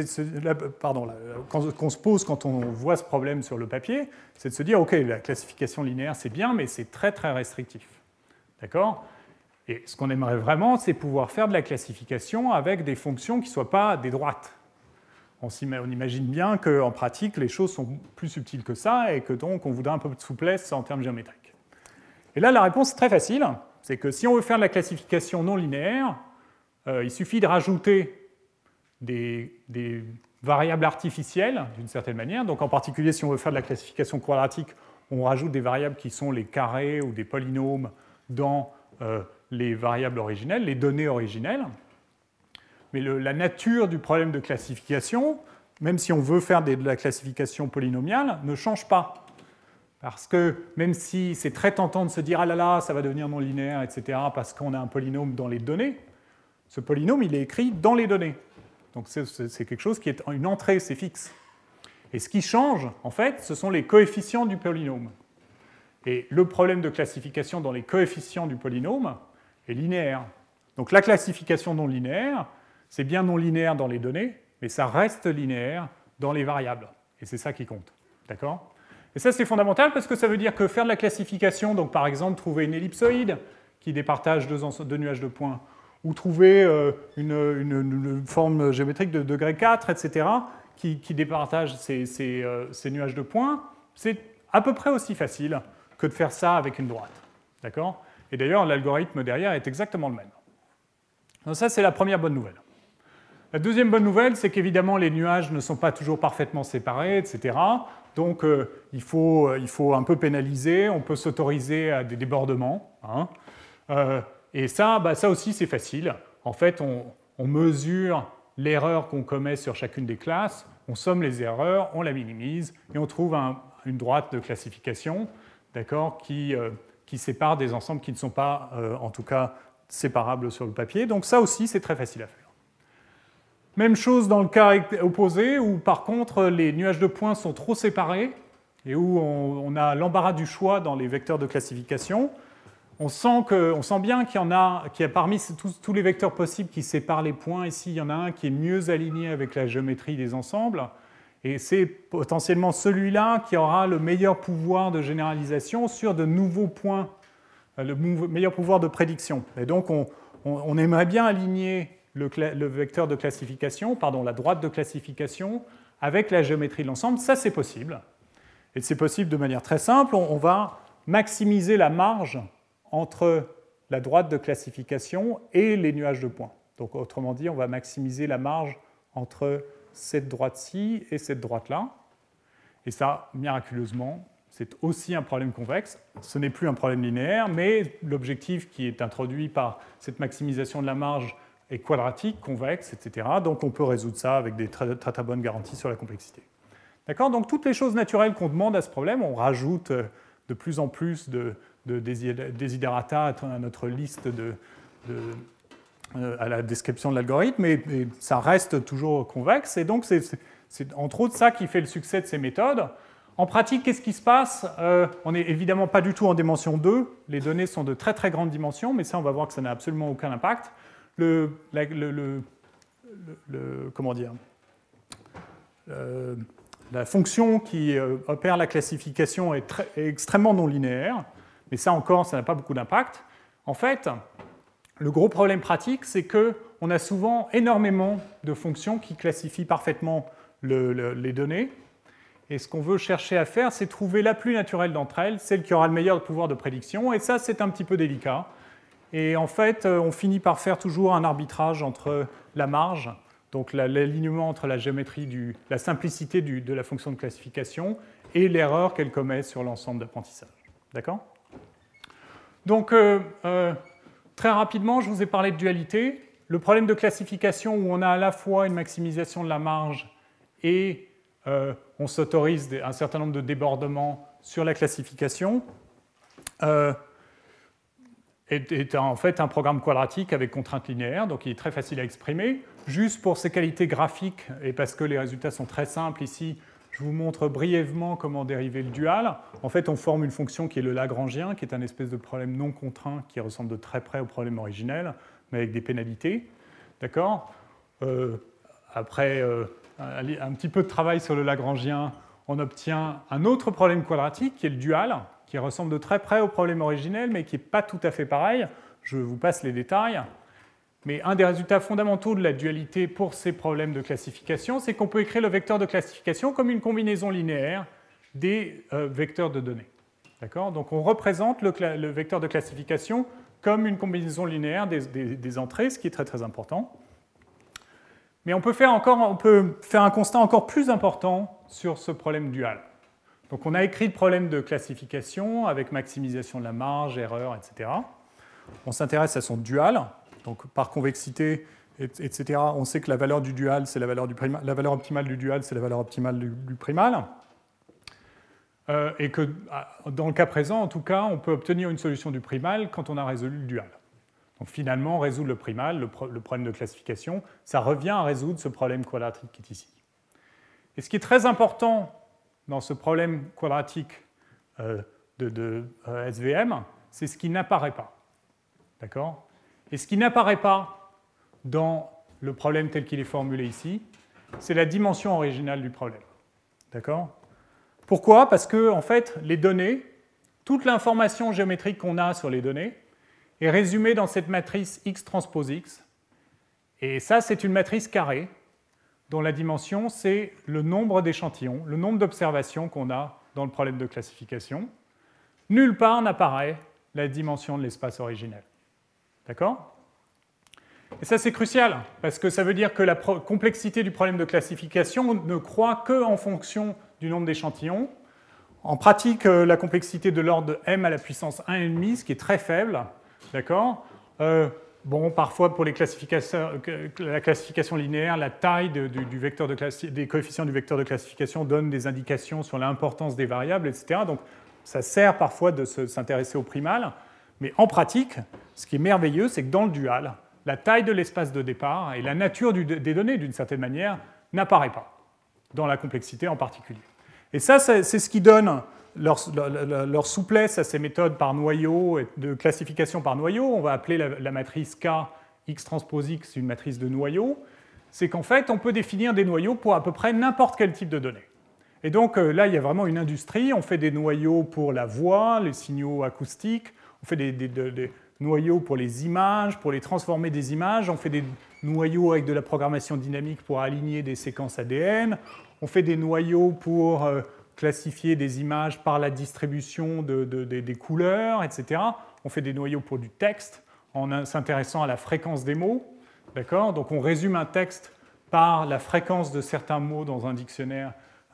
qu'on se pose quand on voit ce problème sur le papier, c'est de se dire, OK, la classification linéaire, c'est bien, mais c'est très, très restrictif. D'accord ? Et ce qu'on aimerait vraiment, c'est pouvoir faire de la classification avec des fonctions qui ne soient pas des droites. On imagine bien qu'en pratique, les choses sont plus subtiles que ça, et que donc on voudrait un peu de souplesse en termes géométriques. Et là, la réponse est très facile. C'est que si on veut faire de la classification non linéaire, il suffit de rajouter des variables artificielles, d'une certaine manière. Donc en particulier, si on veut faire de la classification quadratique, on rajoute des variables qui sont les carrés ou des polynômes dans les variables originelles, les données originelles. Mais la nature du problème de classification, même si on veut faire de la classification polynomiale, ne change pas. Parce que même si c'est très tentant de se dire « ah là là, ça va devenir non linéaire, etc. » parce qu'on a un polynôme dans les données, ce polynôme, il est écrit dans les données. Donc c'est quelque chose qui est une entrée, c'est fixe. Et ce qui change, en fait, ce sont les coefficients du polynôme. Et le problème de classification dans les coefficients du polynôme est linéaire. Donc la classification non linéaire, c'est bien non linéaire dans les données, mais ça reste linéaire dans les variables. Et c'est ça qui compte. D'accord ? Et ça, c'est fondamental parce que ça veut dire que faire de la classification, donc par exemple trouver une ellipsoïde qui départage 2 nuages de points, ou trouver une forme géométrique de degré 4, etc., qui départage ces nuages de points, c'est à peu près aussi facile que de faire ça avec une droite. D'accord ? Et d'ailleurs, l'algorithme derrière est exactement le même. Donc ça, c'est la première bonne nouvelle. La deuxième bonne nouvelle, c'est qu'évidemment, les nuages ne sont pas toujours parfaitement séparés, etc. Donc il faut un peu pénaliser, on peut s'autoriser à des débordements. Hein. Et ça aussi c'est facile. En fait, on mesure l'erreur qu'on commet sur chacune des classes, on somme les erreurs, on la minimise, et on trouve une droite de classification, d'accord, qui sépare des ensembles qui ne sont pas, en tout cas, séparables sur le papier. Donc ça aussi, c'est très facile à faire. Même chose dans le cas opposé, où par contre, les nuages de points sont trop séparés, et où on a l'embarras du choix dans les vecteurs de classification. On sent bien qu'il y a parmi tous les vecteurs possibles qui séparent les points, ici, il y en a un qui est mieux aligné avec la géométrie des ensembles, et c'est potentiellement celui-là qui aura le meilleur pouvoir de généralisation sur de nouveaux points, le meilleur pouvoir de prédiction. Et donc, on aimerait bien aligner le vecteur de classification, la droite de classification, avec la géométrie de l'ensemble. Ça, c'est possible. Et c'est possible de manière très simple. On va maximiser la marge entre la droite de classification et les nuages de points. Donc, autrement dit, on va maximiser la marge entre cette droite-ci et cette droite-là. Et ça, miraculeusement, c'est aussi un problème convexe. Ce n'est plus un problème linéaire, mais l'objectif qui est introduit par cette maximisation de la marge est quadratique, convexe, etc. Donc, on peut résoudre ça avec des très, très, très bonnes garanties sur la complexité. D'accord ? Donc, toutes les choses naturelles qu'on demande à ce problème, on rajoute de plus en plus de desiderata à notre liste à la description de l'algorithme, mais ça reste toujours convexe, et donc c'est entre autres ça qui fait le succès de ces méthodes. En pratique, qu'est-ce qui se passe ? On n'est évidemment pas du tout en dimension 2, les données sont de très très grandes dimensions, mais ça on va voir que ça n'a absolument aucun impact. La fonction qui opère la classification est extrêmement non linéaire, mais ça encore, ça n'a pas beaucoup d'impact. En fait, le gros problème pratique, c'est qu'on a souvent énormément de fonctions qui classifient parfaitement les données. Et ce qu'on veut chercher à faire, c'est trouver la plus naturelle d'entre elles, celle qui aura le meilleur pouvoir de prédiction. Et ça, c'est un petit peu délicat. Et en fait, on finit par faire toujours un arbitrage entre la marge, donc l'alignement entre la géométrie, la simplicité de la fonction de classification et l'erreur qu'elle commet sur l'ensemble d'apprentissage. D'accord ? Donc, très rapidement, je vous ai parlé de dualité. Le problème de classification où on a à la fois une maximisation de la marge et on s'autorise un certain nombre de débordements sur la classification est en fait un programme quadratique avec contrainte linéaire, donc il est très facile à exprimer. Juste pour ses qualités graphiques, et parce que les résultats sont très simples ici, je vous montre brièvement comment dériver le dual. En fait, on forme une fonction qui est le Lagrangien, qui est un espèce de problème non contraint qui ressemble de très près au problème originel, mais avec des pénalités. D'accord ? Après un petit peu de travail sur le Lagrangien, on obtient un autre problème quadratique qui est le dual, qui ressemble de très près au problème originel, mais qui n'est pas tout à fait pareil. Je vous passe les détails. Mais un des résultats fondamentaux de la dualité pour ces problèmes de classification, c'est qu'on peut écrire le vecteur de classification comme une combinaison linéaire des vecteurs de données. D'accord ? Donc on représente le vecteur de classification comme une combinaison linéaire des entrées, ce qui est très très important. Mais on peut faire un constat encore plus important sur ce problème dual. Donc on a écrit le problème de classification avec maximisation de la marge, erreur, etc. On s'intéresse à son dual. Donc par convexité, etc., on sait que la valeur du dual, c'est la valeur optimale du dual, c'est la valeur optimale du primal. Et que dans le cas présent, en tout cas, on peut obtenir une solution du primal quand on a résolu le dual. Donc finalement, résoudre le primal, le problème de classification, ça revient à résoudre ce problème quadratique qui est ici. Et ce qui est très important dans ce problème quadratique de SVM, c'est ce qui n'apparaît pas. D'accord ? Et ce qui n'apparaît pas dans le problème tel qu'il est formulé ici, c'est la dimension originale du problème. D'accord ? Pourquoi ? Parce que, en fait, les données, toute l'information géométrique qu'on a sur les données, est résumée dans cette matrice X transpose X. Et ça, c'est une matrice carrée, dont la dimension, c'est le nombre d'échantillons, le nombre d'observations qu'on a dans le problème de classification. Nulle part n'apparaît la dimension de l'espace originel. D'accord ? Et ça, c'est crucial, parce que ça veut dire que la complexité du problème de classification ne croît qu'en fonction du nombre d'échantillons. En pratique, la complexité de l'ordre de m à la puissance 1,5, ce qui est très faible. D'accord ? Bon, parfois, pour la classification linéaire, la taille des coefficients du vecteur de classification donne des indications sur l'importance des variables, etc. Donc, ça sert parfois de s'intéresser au primal. Mais en pratique, ce qui est merveilleux, c'est que dans le dual, la taille de l'espace de départ et la nature des données, d'une certaine manière, n'apparaît pas dans la complexité en particulier. Et ça, c'est ce qui donne leur souplesse à ces méthodes par noyau, de classification par noyau. On va appeler la matrice K, X transpose X, une matrice de noyaux. C'est qu'en fait, on peut définir des noyaux pour à peu près n'importe quel type de données. Et donc là, il y a vraiment une industrie. On fait des noyaux pour la voix, les signaux acoustiques. On fait des noyaux pour les images, pour les transformer des images. On fait des noyaux avec de la programmation dynamique pour aligner des séquences ADN. On fait des noyaux pour classifier des images par la distribution des couleurs, etc. On fait des noyaux pour du texte en s'intéressant à la fréquence des mots. D'accord ? Donc on résume un texte par la fréquence de certains mots dans un dictionnaire,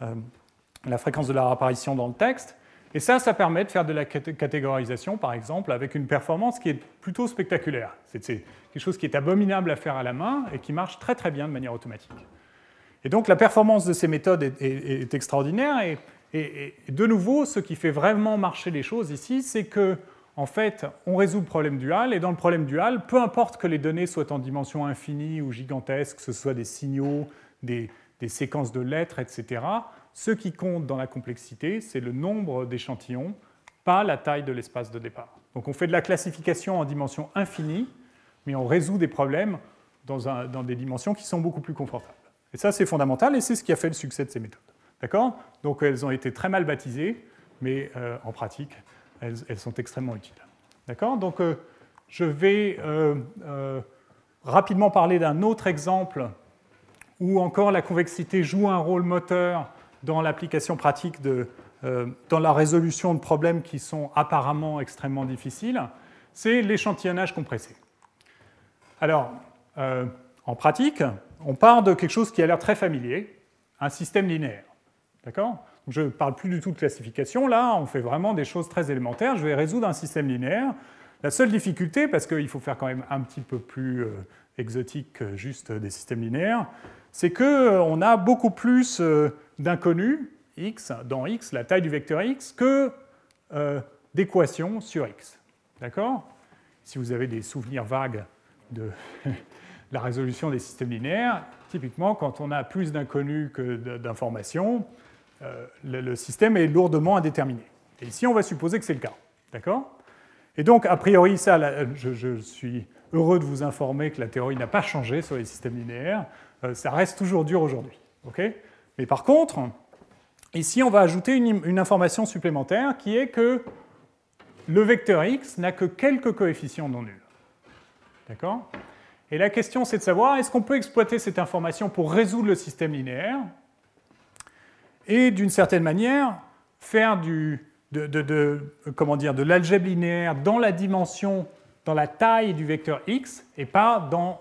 la fréquence de leur apparition dans le texte. Et ça permet de faire de la catégorisation, par exemple, avec une performance qui est plutôt spectaculaire. C'est quelque chose qui est abominable à faire à la main et qui marche très très bien de manière automatique. Et donc la performance de ces méthodes est extraordinaire. Et de nouveau, ce qui fait vraiment marcher les choses ici, c'est que en fait, on résout le problème dual. Et dans le problème dual, peu importe que les données soient en dimension infinie ou gigantesque, que ce soit des signaux, des séquences de lettres, etc., ce qui compte dans la complexité, c'est le nombre d'échantillons, pas la taille de l'espace de départ. Donc on fait de la classification en dimension infinie, mais on résout des problèmes dans des dimensions qui sont beaucoup plus confortables. Et ça, c'est fondamental, et c'est ce qui a fait le succès de ces méthodes. D'accord ? Donc elles ont été très mal baptisées, mais en pratique, elles sont extrêmement utiles. D'accord ? Donc je vais rapidement parler d'un autre exemple où encore la convexité joue un rôle moteur dans l'application pratique, dans la résolution de problèmes qui sont apparemment extrêmement difficiles, c'est l'échantillonnage compressé. Alors, en pratique, on part de quelque chose qui a l'air très familier, un système linéaire. D'accord ? Je ne parle plus du tout de classification, là, on fait vraiment des choses très élémentaires. Je vais résoudre un système linéaire. La seule difficulté, parce qu'il faut faire quand même un petit peu plus exotique que juste des systèmes linéaires, c'est qu'on a beaucoup plus d'inconnus, x, dans x, la taille du vecteur x, que d'équations sur x. D'accord ? Si vous avez des souvenirs vagues de la résolution des systèmes linéaires, typiquement, quand on a plus d'inconnus que d'informations, le système est lourdement indéterminé. Et ici, on va supposer que c'est le cas. D'accord ? Et donc, a priori, ça, je suis heureux de vous informer que la théorie n'a pas changé sur les systèmes linéaires. Ça reste toujours dur aujourd'hui. Okay ? Mais par contre, ici, on va ajouter une information supplémentaire qui est que le vecteur x n'a que quelques coefficients non nuls. D'accord ? Et la question, c'est de savoir, est-ce qu'on peut exploiter cette information pour résoudre le système linéaire et, d'une certaine manière, faire de l'algèbre linéaire dans la dimension, dans la taille du vecteur x, et pas dans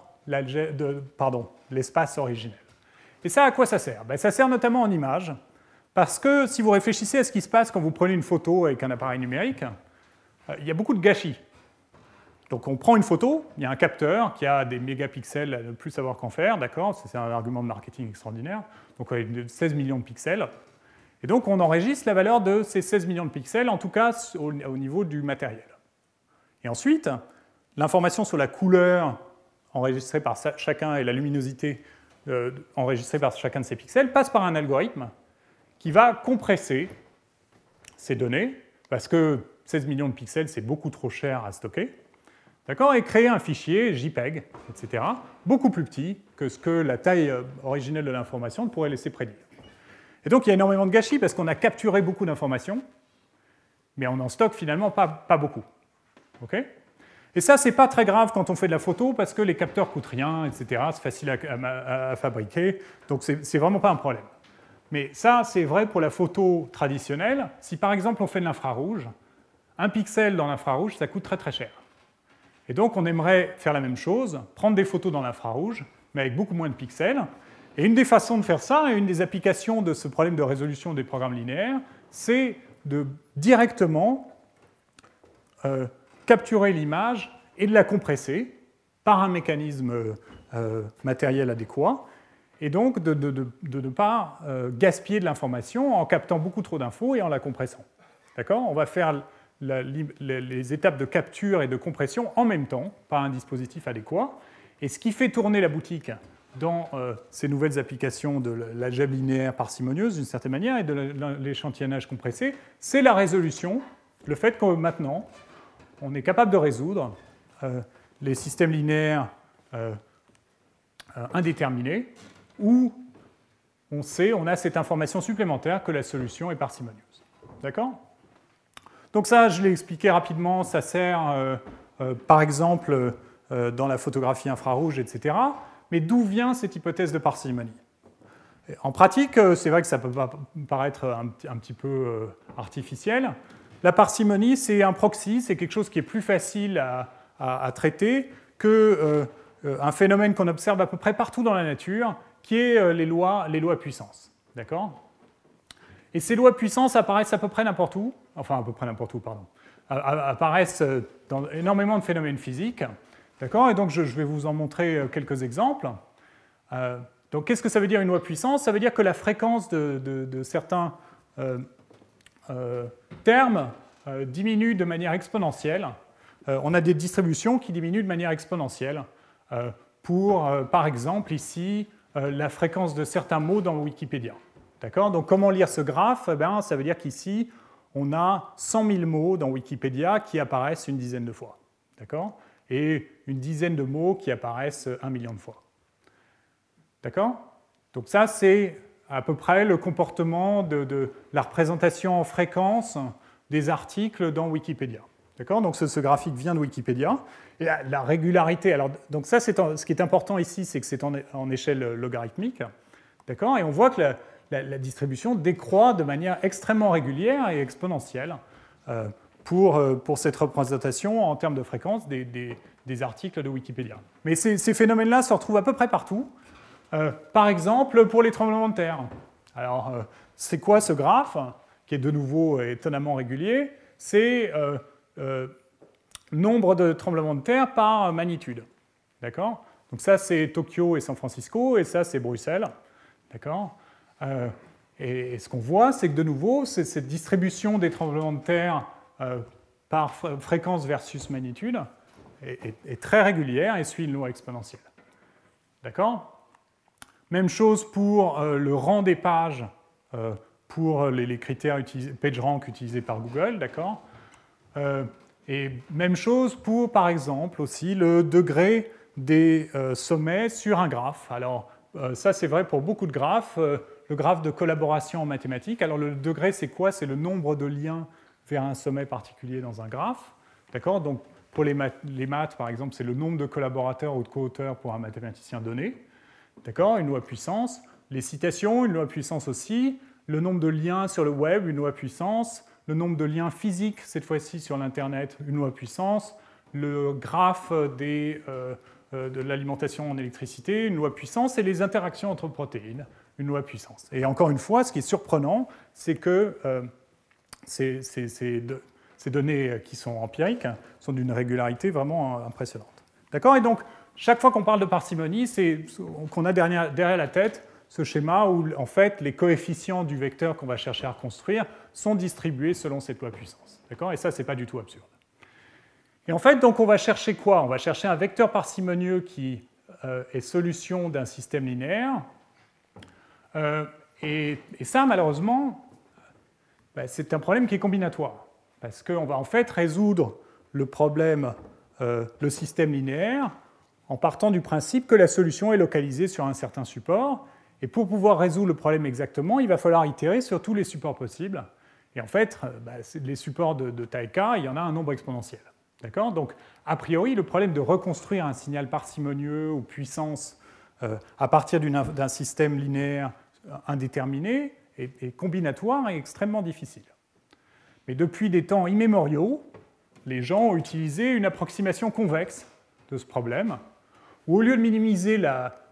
l'espace originel. Et ça, à quoi ça sert ? Ça sert notamment en images, parce que si vous réfléchissez à ce qui se passe quand vous prenez une photo avec un appareil numérique, il y a beaucoup de gâchis. Donc on prend une photo, il y a un capteur qui a des mégapixels à ne plus savoir qu'en faire, d'accord ? C'est un argument de marketing extraordinaire. Donc avec 16 millions de pixels. Et donc on enregistre la valeur de ces 16 millions de pixels, en tout cas au niveau du matériel. Et ensuite, l'information sur la couleur enregistrée par chacun et la luminosité enregistrée par chacun de ces pixels passe par un algorithme qui va compresser ces données, parce que 16 millions de pixels, c'est beaucoup trop cher à stocker. D'accord ? Et créer un fichier JPEG, etc., beaucoup plus petit que ce que la taille originelle de l'information pourrait laisser prédire. Et donc il y a énormément de gâchis parce qu'on a capturé beaucoup d'informations, mais on en stocke finalement pas beaucoup. Okay ? Et ça, c'est pas très grave quand on fait de la photo parce que les capteurs coûtent rien, etc., c'est facile à fabriquer, donc c'est vraiment pas un problème. Mais ça, c'est vrai pour la photo traditionnelle. Si par exemple on fait de l'infrarouge, un pixel dans l'infrarouge, ça coûte très très cher. Et donc, on aimerait faire la même chose, prendre des photos dans l'infrarouge, mais avec beaucoup moins de pixels. Et une des façons de faire ça, et une des applications de ce problème de résolution des programmes linéaires, c'est de directement capturer l'image et de la compresser par un mécanisme matériel adéquat, et donc de ne pas gaspiller de l'information en captant beaucoup trop d'infos et en la compressant. D'accord ? On va faire les étapes de capture et de compression en même temps par un dispositif adéquat. Et ce qui fait tourner la boutique dans ces nouvelles applications de l'algèbre linéaire parcimonieuse, d'une certaine manière, et de l'échantillonnage compressé, c'est la résolution, le fait que maintenant, on est capable de résoudre les systèmes linéaires indéterminés, où on a cette information supplémentaire que la solution est parcimonieuse. D'accord ? Donc ça, je l'ai expliqué rapidement, ça sert, par exemple, dans la photographie infrarouge, etc. Mais d'où vient cette hypothèse de parcimonie ? En pratique, c'est vrai que ça peut paraître un petit peu artificiel. La parcimonie, c'est un proxy, c'est quelque chose qui est plus facile à traiter qu'un phénomène qu'on observe à peu près partout dans la nature, qui est les lois puissance. D'accord ? Et ces lois puissance apparaissent à peu près n'importe où, enfin à peu près n'importe où, pardon, apparaissent dans énormément de phénomènes physiques. D'accord ? Et donc je vais vous en montrer quelques exemples. Donc qu'est-ce que ça veut dire une loi puissance ? Ça veut dire que la fréquence de certains termes diminue de manière exponentielle. On a des distributions qui diminuent de manière exponentielle. Pour, par exemple, ici, la fréquence de certains mots dans Wikipédia. D'accord ? Donc comment lire ce graphe ? Ça veut dire qu'ici, on a 100 000 mots dans Wikipédia qui apparaissent une dizaine de fois. D'accord ? Et une dizaine de mots qui apparaissent 1 million de fois. D'accord ? Donc ça, c'est à peu près le comportement de la représentation en fréquence des articles dans Wikipédia. D'accord ? Donc ce graphique vient de Wikipédia. Et la régularité, alors, donc ça, ce qui est important ici, c'est que c'est en échelle logarithmique. D'accord ? Et on voit que la distribution décroît de manière extrêmement régulière et exponentielle pour cette représentation en termes de fréquence des articles de Wikipédia. Mais ces phénomènes-là se retrouvent à peu près partout. Par exemple, pour les tremblements de terre. Alors, c'est quoi ce graphe, qui est de nouveau étonnamment régulier ? C'est nombre de tremblements de terre par magnitude. D'accord ? Donc ça, c'est Tokyo et San Francisco, et ça, c'est Bruxelles. D'accord ? Et ce qu'on voit, c'est que de nouveau, cette distribution des tremblements de terre par fréquence versus magnitude est très régulière et suit une loi exponentielle. D'accord ? Même chose pour le rang des pages pour les critères PageRank utilisés par Google. D'accord ? Et même chose pour, par exemple, aussi le degré des sommets sur un graphe. Alors, ça, c'est vrai pour beaucoup de graphes. Le graphe de collaboration en mathématiques. Alors, le degré, c'est quoi ? C'est le nombre de liens vers un sommet particulier dans un graphe. D'accord ? Donc, pour les maths, par exemple, c'est le nombre de collaborateurs ou de co-auteurs pour un mathématicien donné. D'accord ? Une loi puissance. Les citations, une loi puissance aussi. Le nombre de liens sur le web, une loi puissance. Le nombre de liens physiques, cette fois-ci sur l'Internet, une loi puissance. Le graphe de l'alimentation en électricité, une loi puissance. Et les interactions entre protéines, une loi puissance. Et encore une fois, ce qui est surprenant, c'est que ces données qui sont empiriques sont d'une régularité vraiment impressionnante. D'accord ? Et donc, chaque fois qu'on parle de parcimonie, c'est qu'on a derrière la tête ce schéma où, en fait, les coefficients du vecteur qu'on va chercher à reconstruire sont distribués selon cette loi puissance. D'accord ? Et ça, ce n'est pas du tout absurde. Et en fait, donc, on va chercher quoi ? On va chercher un vecteur parcimonieux qui est solution d'un système linéaire. Et ça, malheureusement, c'est un problème qui est combinatoire. Parce qu'on va en fait résoudre le problème, le système linéaire, en partant du principe que la solution est localisée sur un certain support. Et pour pouvoir résoudre le problème exactement, il va falloir itérer sur tous les supports possibles. Et en fait, les supports de taille k, il y en a un nombre exponentiel. D'accord ? Donc, a priori, le problème de reconstruire un signal parcimonieux ou puissance à partir d'un système linéaire indéterminé est combinatoire et extrêmement difficile. Mais depuis des temps immémoriaux, les gens ont utilisé une approximation convexe de ce problème, où au lieu de minimiser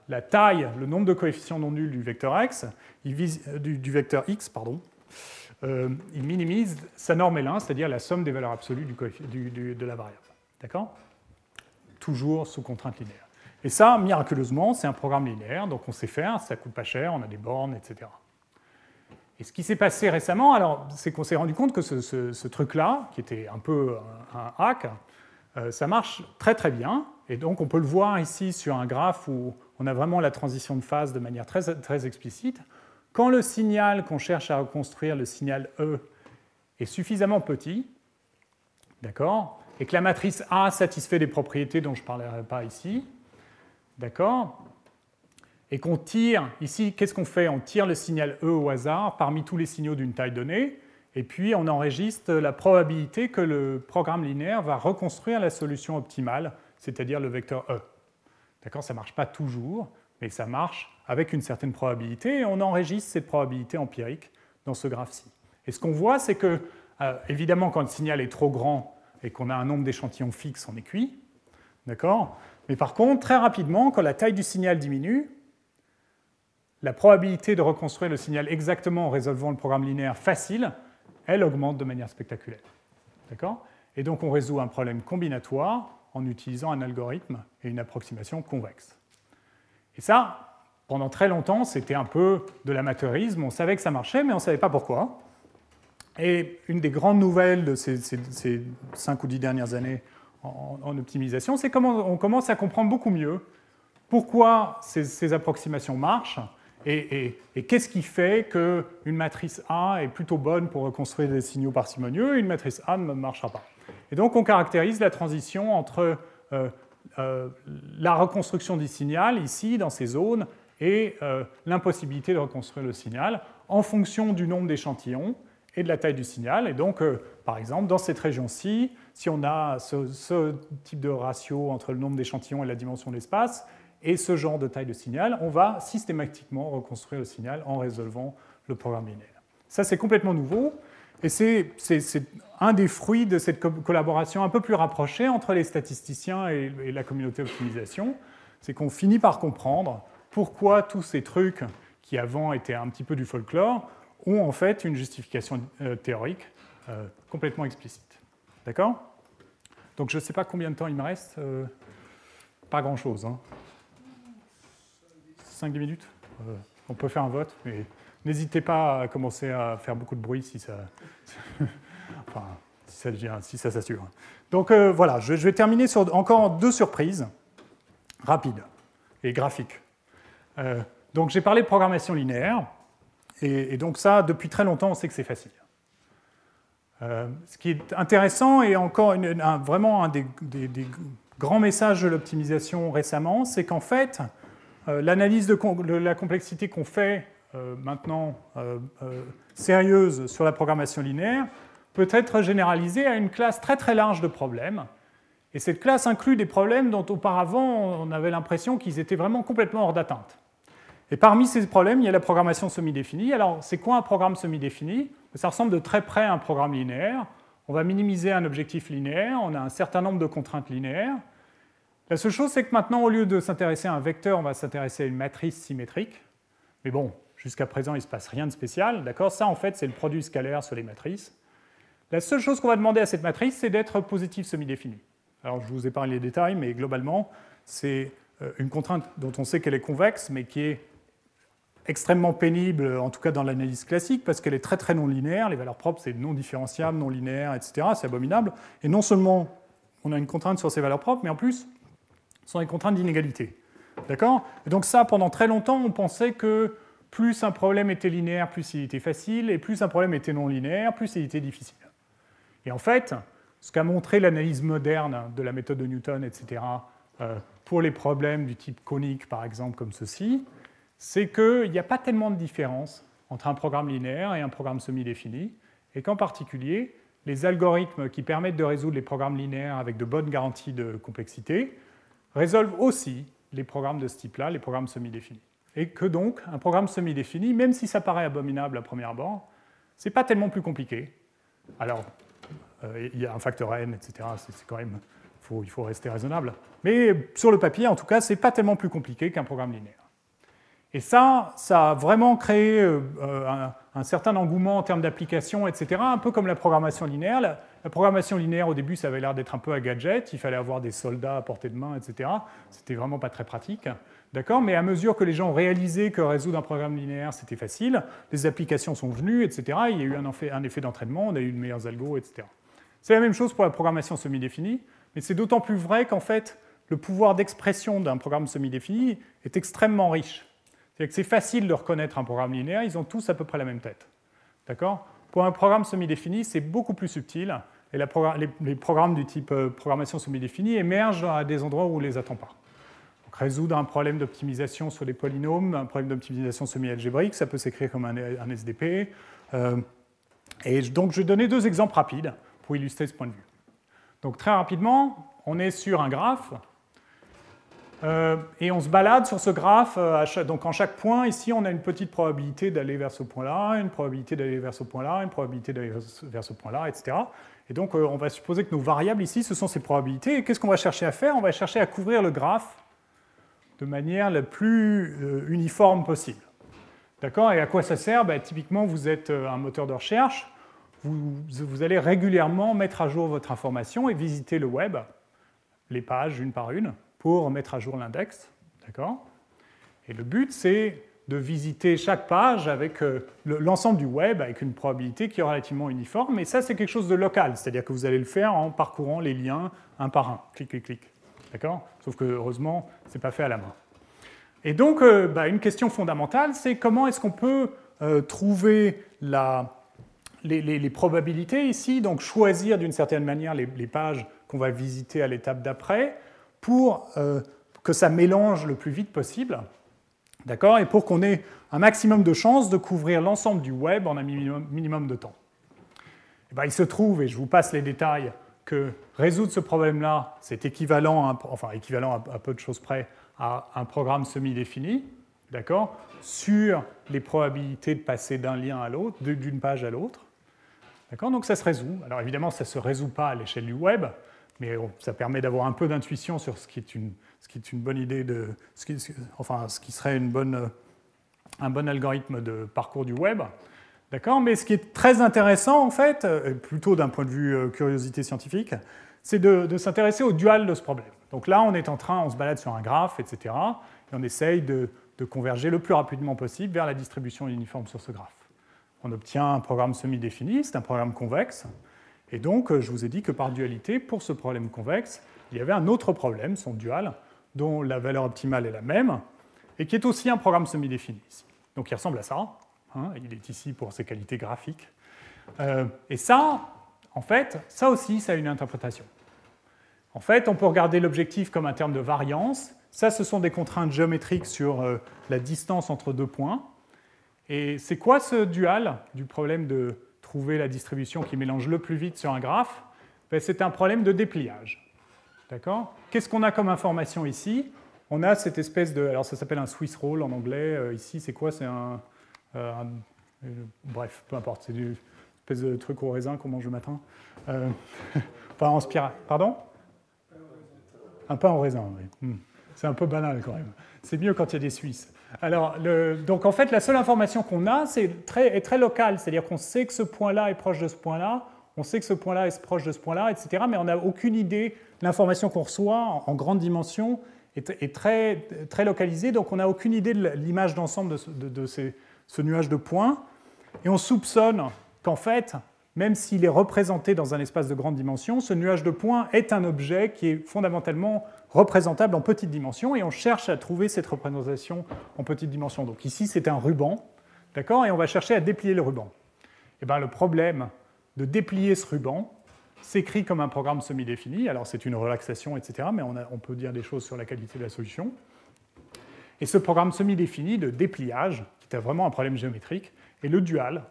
la taille, le nombre de coefficients non nuls du vecteur x, du vecteur x, pardon, il minimise sa norme L1, c'est-à-dire la somme des valeurs absolues de la variable. D'accord? Toujours sous contrainte linéaire. Et ça, miraculeusement, c'est un programme linéaire, donc on sait faire, ça coûte pas cher, on a des bornes, etc. Et ce qui s'est passé récemment, alors, c'est qu'on s'est rendu compte que ce truc-là, qui était un peu un hack, ça marche très très bien. Et donc on peut le voir ici sur un graphe où on a vraiment la transition de phase de manière très, très explicite. Quand le signal qu'on cherche à reconstruire, le signal E, est suffisamment petit, d'accord, et que la matrice A satisfait des propriétés dont je ne parlerai pas ici, d'accord, et qu'on tire, ici, qu'est-ce qu'on fait? On tire le signal E au hasard parmi tous les signaux d'une taille donnée, et puis on enregistre la probabilité que le programme linéaire va reconstruire la solution optimale, c'est-à-dire le vecteur E. D'accord, ça ne marche pas toujours, mais ça marche avec une certaine probabilité, et on enregistre cette probabilité empirique dans ce graphe-ci. Et ce qu'on voit, c'est que, évidemment, quand le signal est trop grand et qu'on a un nombre d'échantillons fixe, on est cuit. D'accord? Mais par contre, très rapidement, quand la taille du signal diminue, la probabilité de reconstruire le signal exactement en résolvant le programme linéaire facile, elle augmente de manière spectaculaire. D'accord? Et donc on résout un problème combinatoire en utilisant un algorithme et une approximation convexe. Et ça, pendant très longtemps, c'était un peu de l'amateurisme. On savait que ça marchait, mais on ne savait pas pourquoi. Et une des grandes nouvelles de ces 5 ou 10 dernières années en optimisation, c'est comment on commence à comprendre beaucoup mieux pourquoi ces approximations marchent et qu'est-ce qui fait qu'une matrice A est plutôt bonne pour reconstruire des signaux parcimonieux et une matrice A ne marchera pas. Et donc on caractérise la transition entre la reconstruction du signal, ici, dans ces zones, et l'impossibilité de reconstruire le signal en fonction du nombre d'échantillons et de la taille du signal. Et donc, par exemple, dans cette région-ci, si on a ce type de ratio entre le nombre d'échantillons et la dimension de l'espace, et ce genre de taille de signal, on va systématiquement reconstruire le signal en résolvant le programme linéaire. Ça, c'est complètement nouveau, et c'est un des fruits de cette collaboration un peu plus rapprochée entre les statisticiens et la communauté optimisation, c'est qu'on finit par comprendre pourquoi tous ces trucs qui avant étaient un petit peu du folklore ont en fait une justification théorique complètement explicite. D'accord? Donc je ne sais pas combien de temps il me reste. Pas grand-chose. Hein. 5-10 minutes. On peut faire un vote, mais n'hésitez pas à commencer à faire beaucoup de bruit si ça, enfin, si ça s'assure. Donc voilà, je vais terminer sur encore 2 surprises rapides et graphiques. Donc j'ai parlé de programmation linéaire, et donc ça, depuis très longtemps, on sait que c'est facile. Ce qui est intéressant, et encore vraiment un des grands messages de l'optimisation récemment, c'est qu'en fait, l'analyse de la complexité qu'on fait maintenant sérieuse sur la programmation linéaire peut être généralisée à une classe très très large de problèmes. Et cette classe inclut des problèmes dont auparavant on avait l'impression qu'ils étaient vraiment complètement hors d'atteinte. Et parmi ces problèmes, il y a la programmation semi-définie. Alors, c'est quoi un programme semi-défini? Ça ressemble de très près à un programme linéaire. On va minimiser un objectif linéaire, on a un certain nombre de contraintes linéaires. La seule chose, c'est que maintenant, au lieu de s'intéresser à un vecteur, on va s'intéresser à une matrice symétrique. Mais bon, jusqu'à présent, il ne se passe rien de spécial. D'accord? Ça, en fait, c'est le produit scalaire sur les matrices. La seule chose qu'on va demander à cette matrice, c'est d'être positive semi-définie. Alors, je vous épargne les détails, mais globalement, c'est une contrainte dont on sait qu'elle est convexe, mais qui est extrêmement pénible, en tout cas dans l'analyse classique, parce qu'elle est très très non linéaire. Les valeurs propres, c'est non différenciable, non linéaire, etc. C'est abominable. Et non seulement on a une contrainte sur ces valeurs propres, mais en plus, ce sont des contraintes d'inégalité. D'accord? Et donc ça, pendant très longtemps, on pensait que plus un problème était linéaire, plus il était facile, et plus un problème était non linéaire, plus il était difficile. Et en fait, ce qu'a montré l'analyse moderne de la méthode de Newton, etc., pour les problèmes du type conique, par exemple, comme ceci, c'est qu'il n'y a pas tellement de différence entre un programme linéaire et un programme semi-défini, et qu'en particulier, les algorithmes qui permettent de résoudre les programmes linéaires avec de bonnes garanties de complexité résolvent aussi les programmes de ce type-là, les programmes semi-définis. Et que donc, un programme semi-défini, même si ça paraît abominable à première abord, ce n'est pas tellement plus compliqué. Alors, il y a un facteur n, etc., c'est quand même il faut rester raisonnable. Mais sur le papier, en tout cas, ce n'est pas tellement plus compliqué qu'un programme linéaire. Et ça a vraiment créé un certain engouement en termes d'application, etc., un peu comme la programmation linéaire. La programmation linéaire, au début, ça avait l'air d'être un peu un gadget, il fallait avoir des soldats à portée de main, etc. C'était vraiment pas très pratique. D'accord ? Mais à mesure que les gens ont réalisé que résoudre un programme linéaire, c'était facile, les applications sont venues, etc. Il y a eu un effet d'entraînement, on a eu de meilleurs algos, etc. C'est la même chose pour la programmation semi-définie, mais c'est d'autant plus vrai qu'en fait, le pouvoir d'expression d'un programme semi-défini est extrêmement riche. C'est-à-dire que c'est facile de reconnaître un programme linéaire, ils ont tous à peu près la même tête. D'accord ? Pour un programme semi-défini, c'est beaucoup plus subtil, et les programmes du type programmation semi-définie émergent à des endroits où on ne les attend pas. Donc, résoudre un problème d'optimisation sur les polynômes, un problème d'optimisation semi-algébrique, ça peut s'écrire comme un SDP. Et donc, je vais donner 2 exemples rapides pour illustrer ce point de vue. Donc, très rapidement, on est sur un graphe. Et on se balade sur ce graphe, donc en chaque point, ici, on a une petite probabilité d'aller vers ce point-là, une probabilité d'aller vers ce point-là, une probabilité d'aller vers ce point-là, etc. Et donc, on va supposer que nos variables ici, ce sont ces probabilités. Et qu'est-ce qu'on va chercher à faire ? On va chercher à couvrir le graphe de manière la plus uniforme possible. D'accord ? Et à quoi ça sert ? Typiquement, vous êtes un moteur de recherche, vous allez régulièrement mettre à jour votre information et visiter le web, les pages une par une, pour mettre à jour l'index, d'accord ? Et le but, c'est de visiter chaque page avec l'ensemble du web avec une probabilité qui est relativement uniforme. Et ça, c'est quelque chose de local, c'est-à-dire que vous allez le faire en parcourant les liens un par un, clic, clic, clic, d'accord ? Sauf que, heureusement, ce n'est pas fait à la main. Et donc, une question fondamentale, c'est comment est-ce qu'on peut trouver les probabilités ici, donc choisir d'une certaine manière les pages qu'on va visiter à l'étape d'après, pour que ça mélange le plus vite possible, d'accord, et pour qu'on ait un maximum de chances de couvrir l'ensemble du web en un minimum de temps. Il se trouve, et je vous passe les détails, que résoudre ce problème-là, c'est équivalent à peu de choses près à un programme semi-défini, d'accord, sur les probabilités de passer d'un lien à l'autre, d'une page à l'autre. D'accord, donc ça se résout. Alors évidemment, ça ne se résout pas à l'échelle du web, mais ça permet d'avoir un peu d'intuition sur ce qui est une bonne idée ce qui serait un bon algorithme de parcours du web. D'accord ? Mais ce qui est très intéressant, en fait, plutôt d'un point de vue curiosité scientifique, c'est de s'intéresser au dual de ce problème. Donc là, on se balade sur un graphe, etc., et on essaye de converger le plus rapidement possible vers la distribution uniforme sur ce graphe. On obtient un programme semi-défini, c'est un programme convexe. Et donc, je vous ai dit que par dualité, pour ce problème convexe, il y avait un autre problème, son dual, dont la valeur optimale est la même, et qui est aussi un programme semi-défini ici. Donc, il ressemble à ça. Il est ici pour ses qualités graphiques. Et ça, en fait, ça aussi, ça a une interprétation. En fait, on peut regarder l'objectif comme un terme de variance. Ça, ce sont des contraintes géométriques sur la distance entre 2 points. Et c'est quoi ce dual du problème de trouver la distribution qui mélange le plus vite sur un graphe ? C'est un problème de dépliage. D'accord ? Qu'est-ce qu'on a comme information ici ? On a cette espèce de... Alors ça s'appelle un Swiss roll en anglais. Ici, c'est quoi ? C'est bref, peu importe. C'est une espèce de truc au raisin qu'on mange le matin. Enfin, en spirale. Pardon ? Un pain au raisin, oui. C'est un peu banal quand même. C'est mieux quand il y a des Suisses. Alors, donc en fait, la seule information qu'on a est très locale, c'est-à-dire qu'on sait que ce point-là est proche de ce point-là, on sait que ce point-là est proche de ce point-là, etc., mais on n'a aucune idée. L'information qu'on reçoit en grande dimension est très, très localisée, donc on n'a aucune idée de l'image d'ensemble de ce nuage de points, et on soupçonne qu'en fait, même s'il est représenté dans un espace de grande dimension, ce nuage de points est un objet qui est fondamentalement représentable en petite dimension, et on cherche à trouver cette représentation en petite dimension. Donc ici, c'est un ruban, d'accord, et on va chercher à déplier le ruban. Et bien, le problème de déplier ce ruban s'écrit comme un programme semi-défini, alors c'est une relaxation, etc., mais on peut dire des choses sur la qualité de la solution. Et ce programme semi-défini de dépliage, qui est vraiment un problème géométrique, est le dual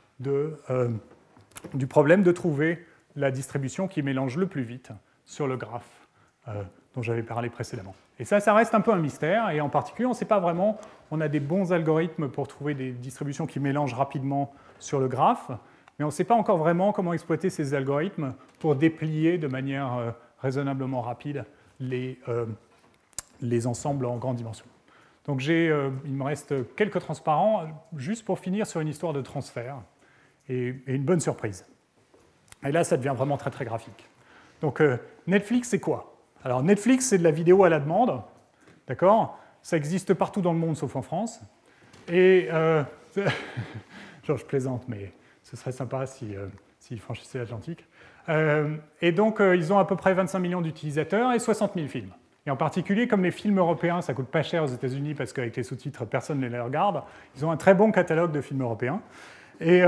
du problème de trouver la distribution qui mélange le plus vite sur le graphe dont j'avais parlé précédemment. Et ça reste un peu un mystère, et en particulier, on ne sait pas vraiment, on a des bons algorithmes pour trouver des distributions qui mélangent rapidement sur le graphe, mais on ne sait pas encore vraiment comment exploiter ces algorithmes pour déplier de manière raisonnablement rapide les ensembles en grande dimension. Donc il me reste quelques transparents, juste pour finir sur une histoire de transfert et une bonne surprise. Et là, ça devient vraiment très très graphique. Donc Netflix, c'est quoi? Alors Netflix, c'est de la vidéo à la demande, d'accord? Ça existe partout dans le monde, sauf en France. Et genre, je plaisante, mais ce serait sympa s'ils franchissaient l'Atlantique. Et donc, ils ont à peu près 25 millions d'utilisateurs et 60 000 films. Et en particulier, comme les films européens, ça coûte pas cher aux États-Unis parce qu'avec les sous-titres, personne ne les regarde, ils ont un très bon catalogue de films européens. Et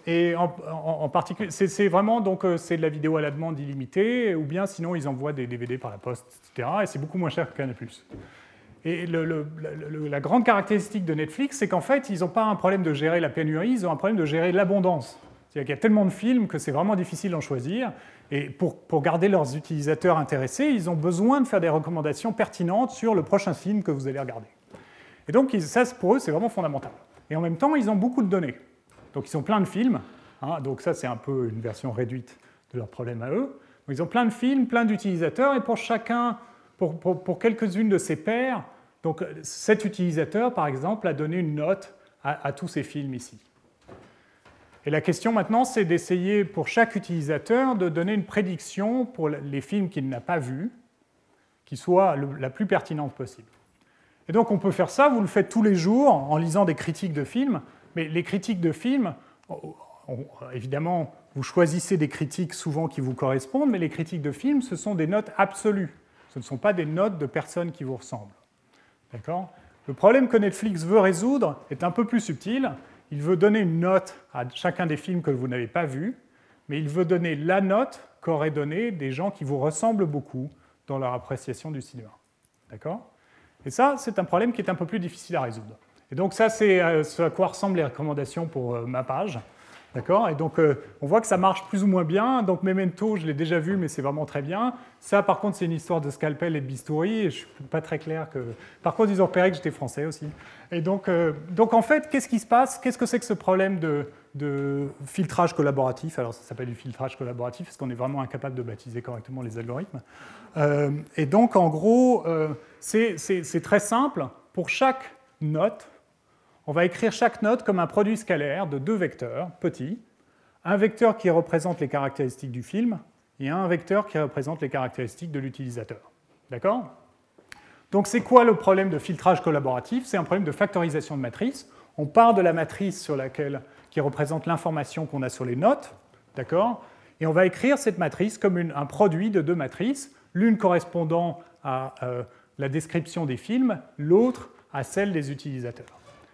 en particulier, c'est vraiment donc, c'est de la vidéo à la demande illimitée, ou bien sinon ils envoient des DVD par la poste, etc. Et c'est beaucoup moins cher que Canal+. Et la grande caractéristique de Netflix, c'est qu'en fait, ils n'ont pas un problème de gérer la pénurie, ils ont un problème de gérer l'abondance. C'est-à-dire qu'il y a tellement de films que c'est vraiment difficile d'en choisir. Et pour garder leurs utilisateurs intéressés, ils ont besoin de faire des recommandations pertinentes sur le prochain film que vous allez regarder. Et donc, ça, pour eux, c'est vraiment fondamental. Et en même temps, ils ont beaucoup de données. Donc, ils ont plein de films. Hein, donc, ça, c'est un peu une version réduite de leur problème à eux. Donc, ils ont plein de films, plein d'utilisateurs. Et pour chacun, pour quelques-unes de ces paires, donc, cet utilisateur, par exemple, a donné une note à tous ces films ici. Et la question maintenant, c'est d'essayer pour chaque utilisateur de donner une prédiction pour les films qu'il n'a pas vus, qui soit la plus pertinente possible. Et donc on peut faire ça, vous le faites tous les jours en lisant des critiques de films, mais les critiques de films, évidemment, vous choisissez des critiques souvent qui vous correspondent, mais les critiques de films, ce sont des notes absolues. Ce ne sont pas des notes de personnes qui vous ressemblent. D'accord ? Le problème que Netflix veut résoudre est un peu plus subtil. Il veut donner une note à chacun des films que vous n'avez pas vus, mais il veut donner la note qu'auraient donné des gens qui vous ressemblent beaucoup dans leur appréciation du cinéma. D'accord ? Et ça, c'est un problème qui est un peu plus difficile à résoudre. Et donc ça, c'est ce à quoi ressemblent les recommandations pour ma page. D'accord ? Et donc, on voit que ça marche plus ou moins bien. Donc, Memento, je l'ai déjà vu, mais c'est vraiment très bien. Ça, par contre, c'est une histoire de scalpel et de bistouri. Et je ne suis pas très clair que... Par contre, ils ont repéré que j'étais français aussi. Et donc en fait, qu'est-ce qui se passe ? Qu'est-ce que c'est que ce problème de filtrage collaboratif ? Alors, ça s'appelle du filtrage collaboratif, parce qu'on est vraiment incapable de baptiser correctement les algorithmes. Et donc, en gros, c'est très simple. Pour chaque note, on va écrire chaque note comme un produit scalaire de deux vecteurs petits, un vecteur qui représente les caractéristiques du film et un vecteur qui représente les caractéristiques de l'utilisateur. D'accord ? Donc c'est quoi le problème de filtrage collaboratif ? C'est un problème de factorisation de matrice. On part de la matrice qui représente l'information qu'on a sur les notes, d'accord ? Et on va écrire cette matrice comme un produit de deux matrices, l'une correspondant à la description des films, l'autre à celle des utilisateurs. D'accord ?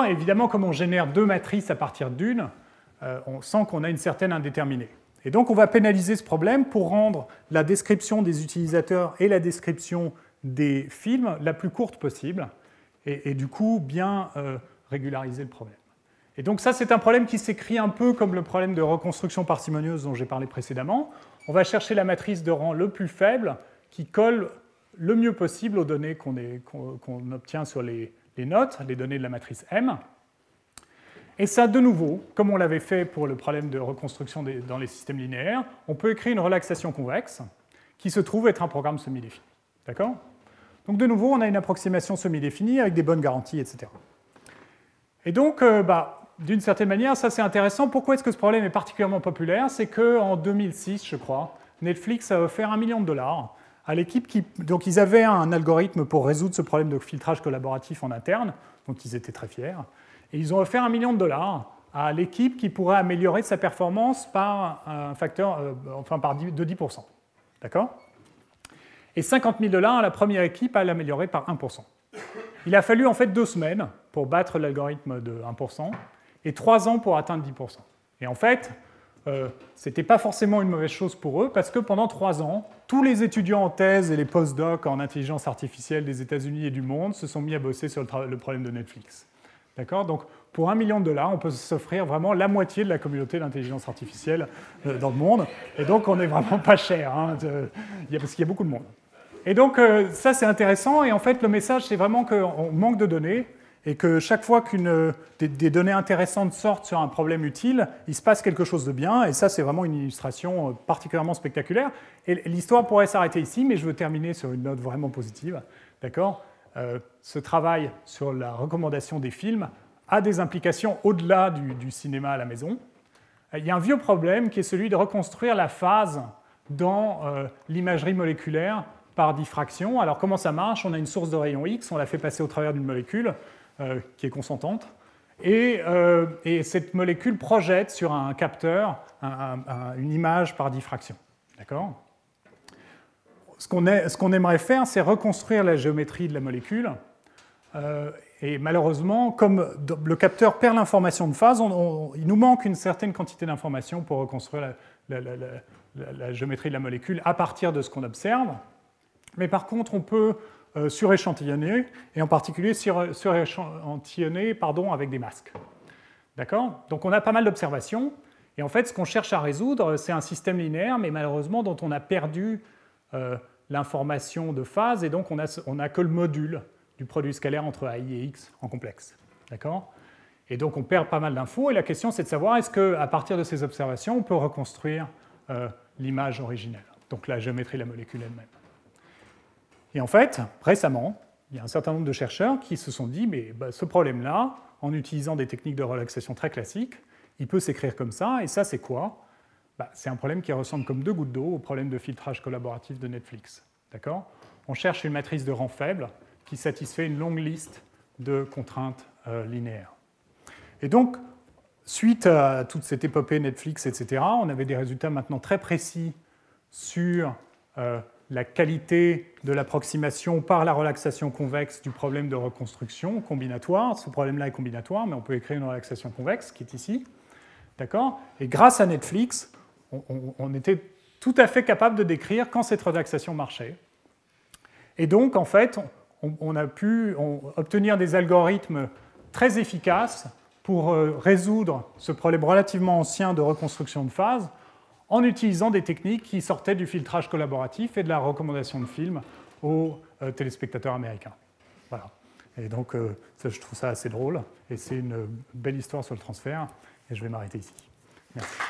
Et évidemment, comme on génère deux matrices à partir d'une, on sent qu'on a une certaine indéterminée. Et donc, on va pénaliser ce problème pour rendre la description des utilisateurs et la description des films la plus courte possible, et du coup, bien régulariser le problème. Et donc ça, c'est un problème qui s'écrit un peu comme le problème de reconstruction parcimonieuse dont j'ai parlé précédemment. On va chercher la matrice de rang le plus faible qui colle le mieux possible aux données qu'on obtient sur les notes, les données de la matrice M. Et ça, de nouveau, comme on l'avait fait pour le problème de reconstruction dans les systèmes linéaires, on peut écrire une relaxation convexe qui se trouve être un programme semi-défini. D'accord ? Donc, de nouveau, on a une approximation semi-définie avec des bonnes garanties, etc. Et donc, d'une certaine manière, ça c'est intéressant. Pourquoi est-ce que ce problème est particulièrement populaire ? C'est qu'en 2006, je crois, Netflix a offert $1 million à l'équipe donc ils avaient un algorithme pour résoudre ce problème de filtrage collaboratif en interne, dont ils étaient très fiers, et ils ont offert $1 million à l'équipe qui pourrait améliorer sa performance par un facteur, de 10%. D'accord ? Et $50 000 à la première équipe à l'améliorer par 1%. Il a fallu en fait 2 semaines pour battre l'algorithme de 1% et 3 ans pour atteindre 10%. Et en fait, ce n'était pas forcément une mauvaise chose pour eux, parce que pendant 3 ans, tous les étudiants en thèse et les post-docs en intelligence artificielle des États-Unis et du monde se sont mis à bosser sur le problème de Netflix. D'accord ? Donc, pour $1 million, on peut s'offrir vraiment la moitié de la communauté d'intelligence artificielle dans le monde. Et donc, on n'est vraiment pas cher, parce qu'il y a beaucoup de monde. Et donc, ça, c'est intéressant. Et en fait, le message, c'est vraiment qu'on manque de données et que chaque fois qu'une des données intéressantes sortent sur un problème utile, il se passe quelque chose de bien, et ça c'est vraiment une illustration particulièrement spectaculaire. Et l'histoire pourrait s'arrêter ici, mais je veux terminer sur une note vraiment positive. D'accord ? Ce travail sur la recommandation des films a des implications au-delà du cinéma à la maison. Il y a un vieux problème qui est celui de reconstruire la phase dans l'imagerie moléculaire par diffraction. Alors comment ça marche ? On a une source de rayon X, on la fait passer au travers d'une molécule qui est consentante, et cette molécule projette sur un capteur une image par diffraction. D'accord ? Ce qu'on aimerait faire, c'est reconstruire la géométrie de la molécule. Et malheureusement, comme le capteur perd l'information de phase, il nous manque une certaine quantité d'informations pour reconstruire la géométrie de la molécule à partir de ce qu'on observe. Mais par contre, on peut suréchantillonner, et en particulier suréchantillonner avec des masques. D'accord ? Donc on a pas mal d'observations, et en fait, ce qu'on cherche à résoudre, c'est un système linéaire, mais malheureusement, dont on a perdu l'information de phase, et donc on n'a que le module du produit scalaire entre i et x en complexe. D'accord ? Et donc on perd pas mal d'infos, et la question c'est de savoir est-ce qu'à partir de ces observations, on peut reconstruire l'image originelle, donc la géométrie de la molécule elle-même. Et en fait, récemment, il y a un certain nombre de chercheurs qui se sont dit mais ce problème-là, en utilisant des techniques de relaxation très classiques, il peut s'écrire comme ça, et ça c'est quoi ? C'est un problème qui ressemble comme deux gouttes d'eau au problème de filtrage collaboratif de Netflix. D'accord ? On cherche une matrice de rang faible qui satisfait une longue liste de contraintes linéaires. Et donc, suite à toute cette épopée Netflix, etc., on avait des résultats maintenant très précis sur la qualité de l'approximation par la relaxation convexe du problème de reconstruction combinatoire. Ce problème-là est combinatoire, mais on peut écrire une relaxation convexe qui est ici. D'accord ? Et grâce à Netflix, on était tout à fait capable de décrire quand cette relaxation marchait. Et donc, en fait, on a pu obtenir des algorithmes très efficaces pour résoudre ce problème relativement ancien de reconstruction de phase en utilisant des techniques qui sortaient du filtrage collaboratif et de la recommandation de films aux téléspectateurs américains. Voilà. Et donc, je trouve ça assez drôle, et c'est une belle histoire sur le transfert, et je vais m'arrêter ici. Merci.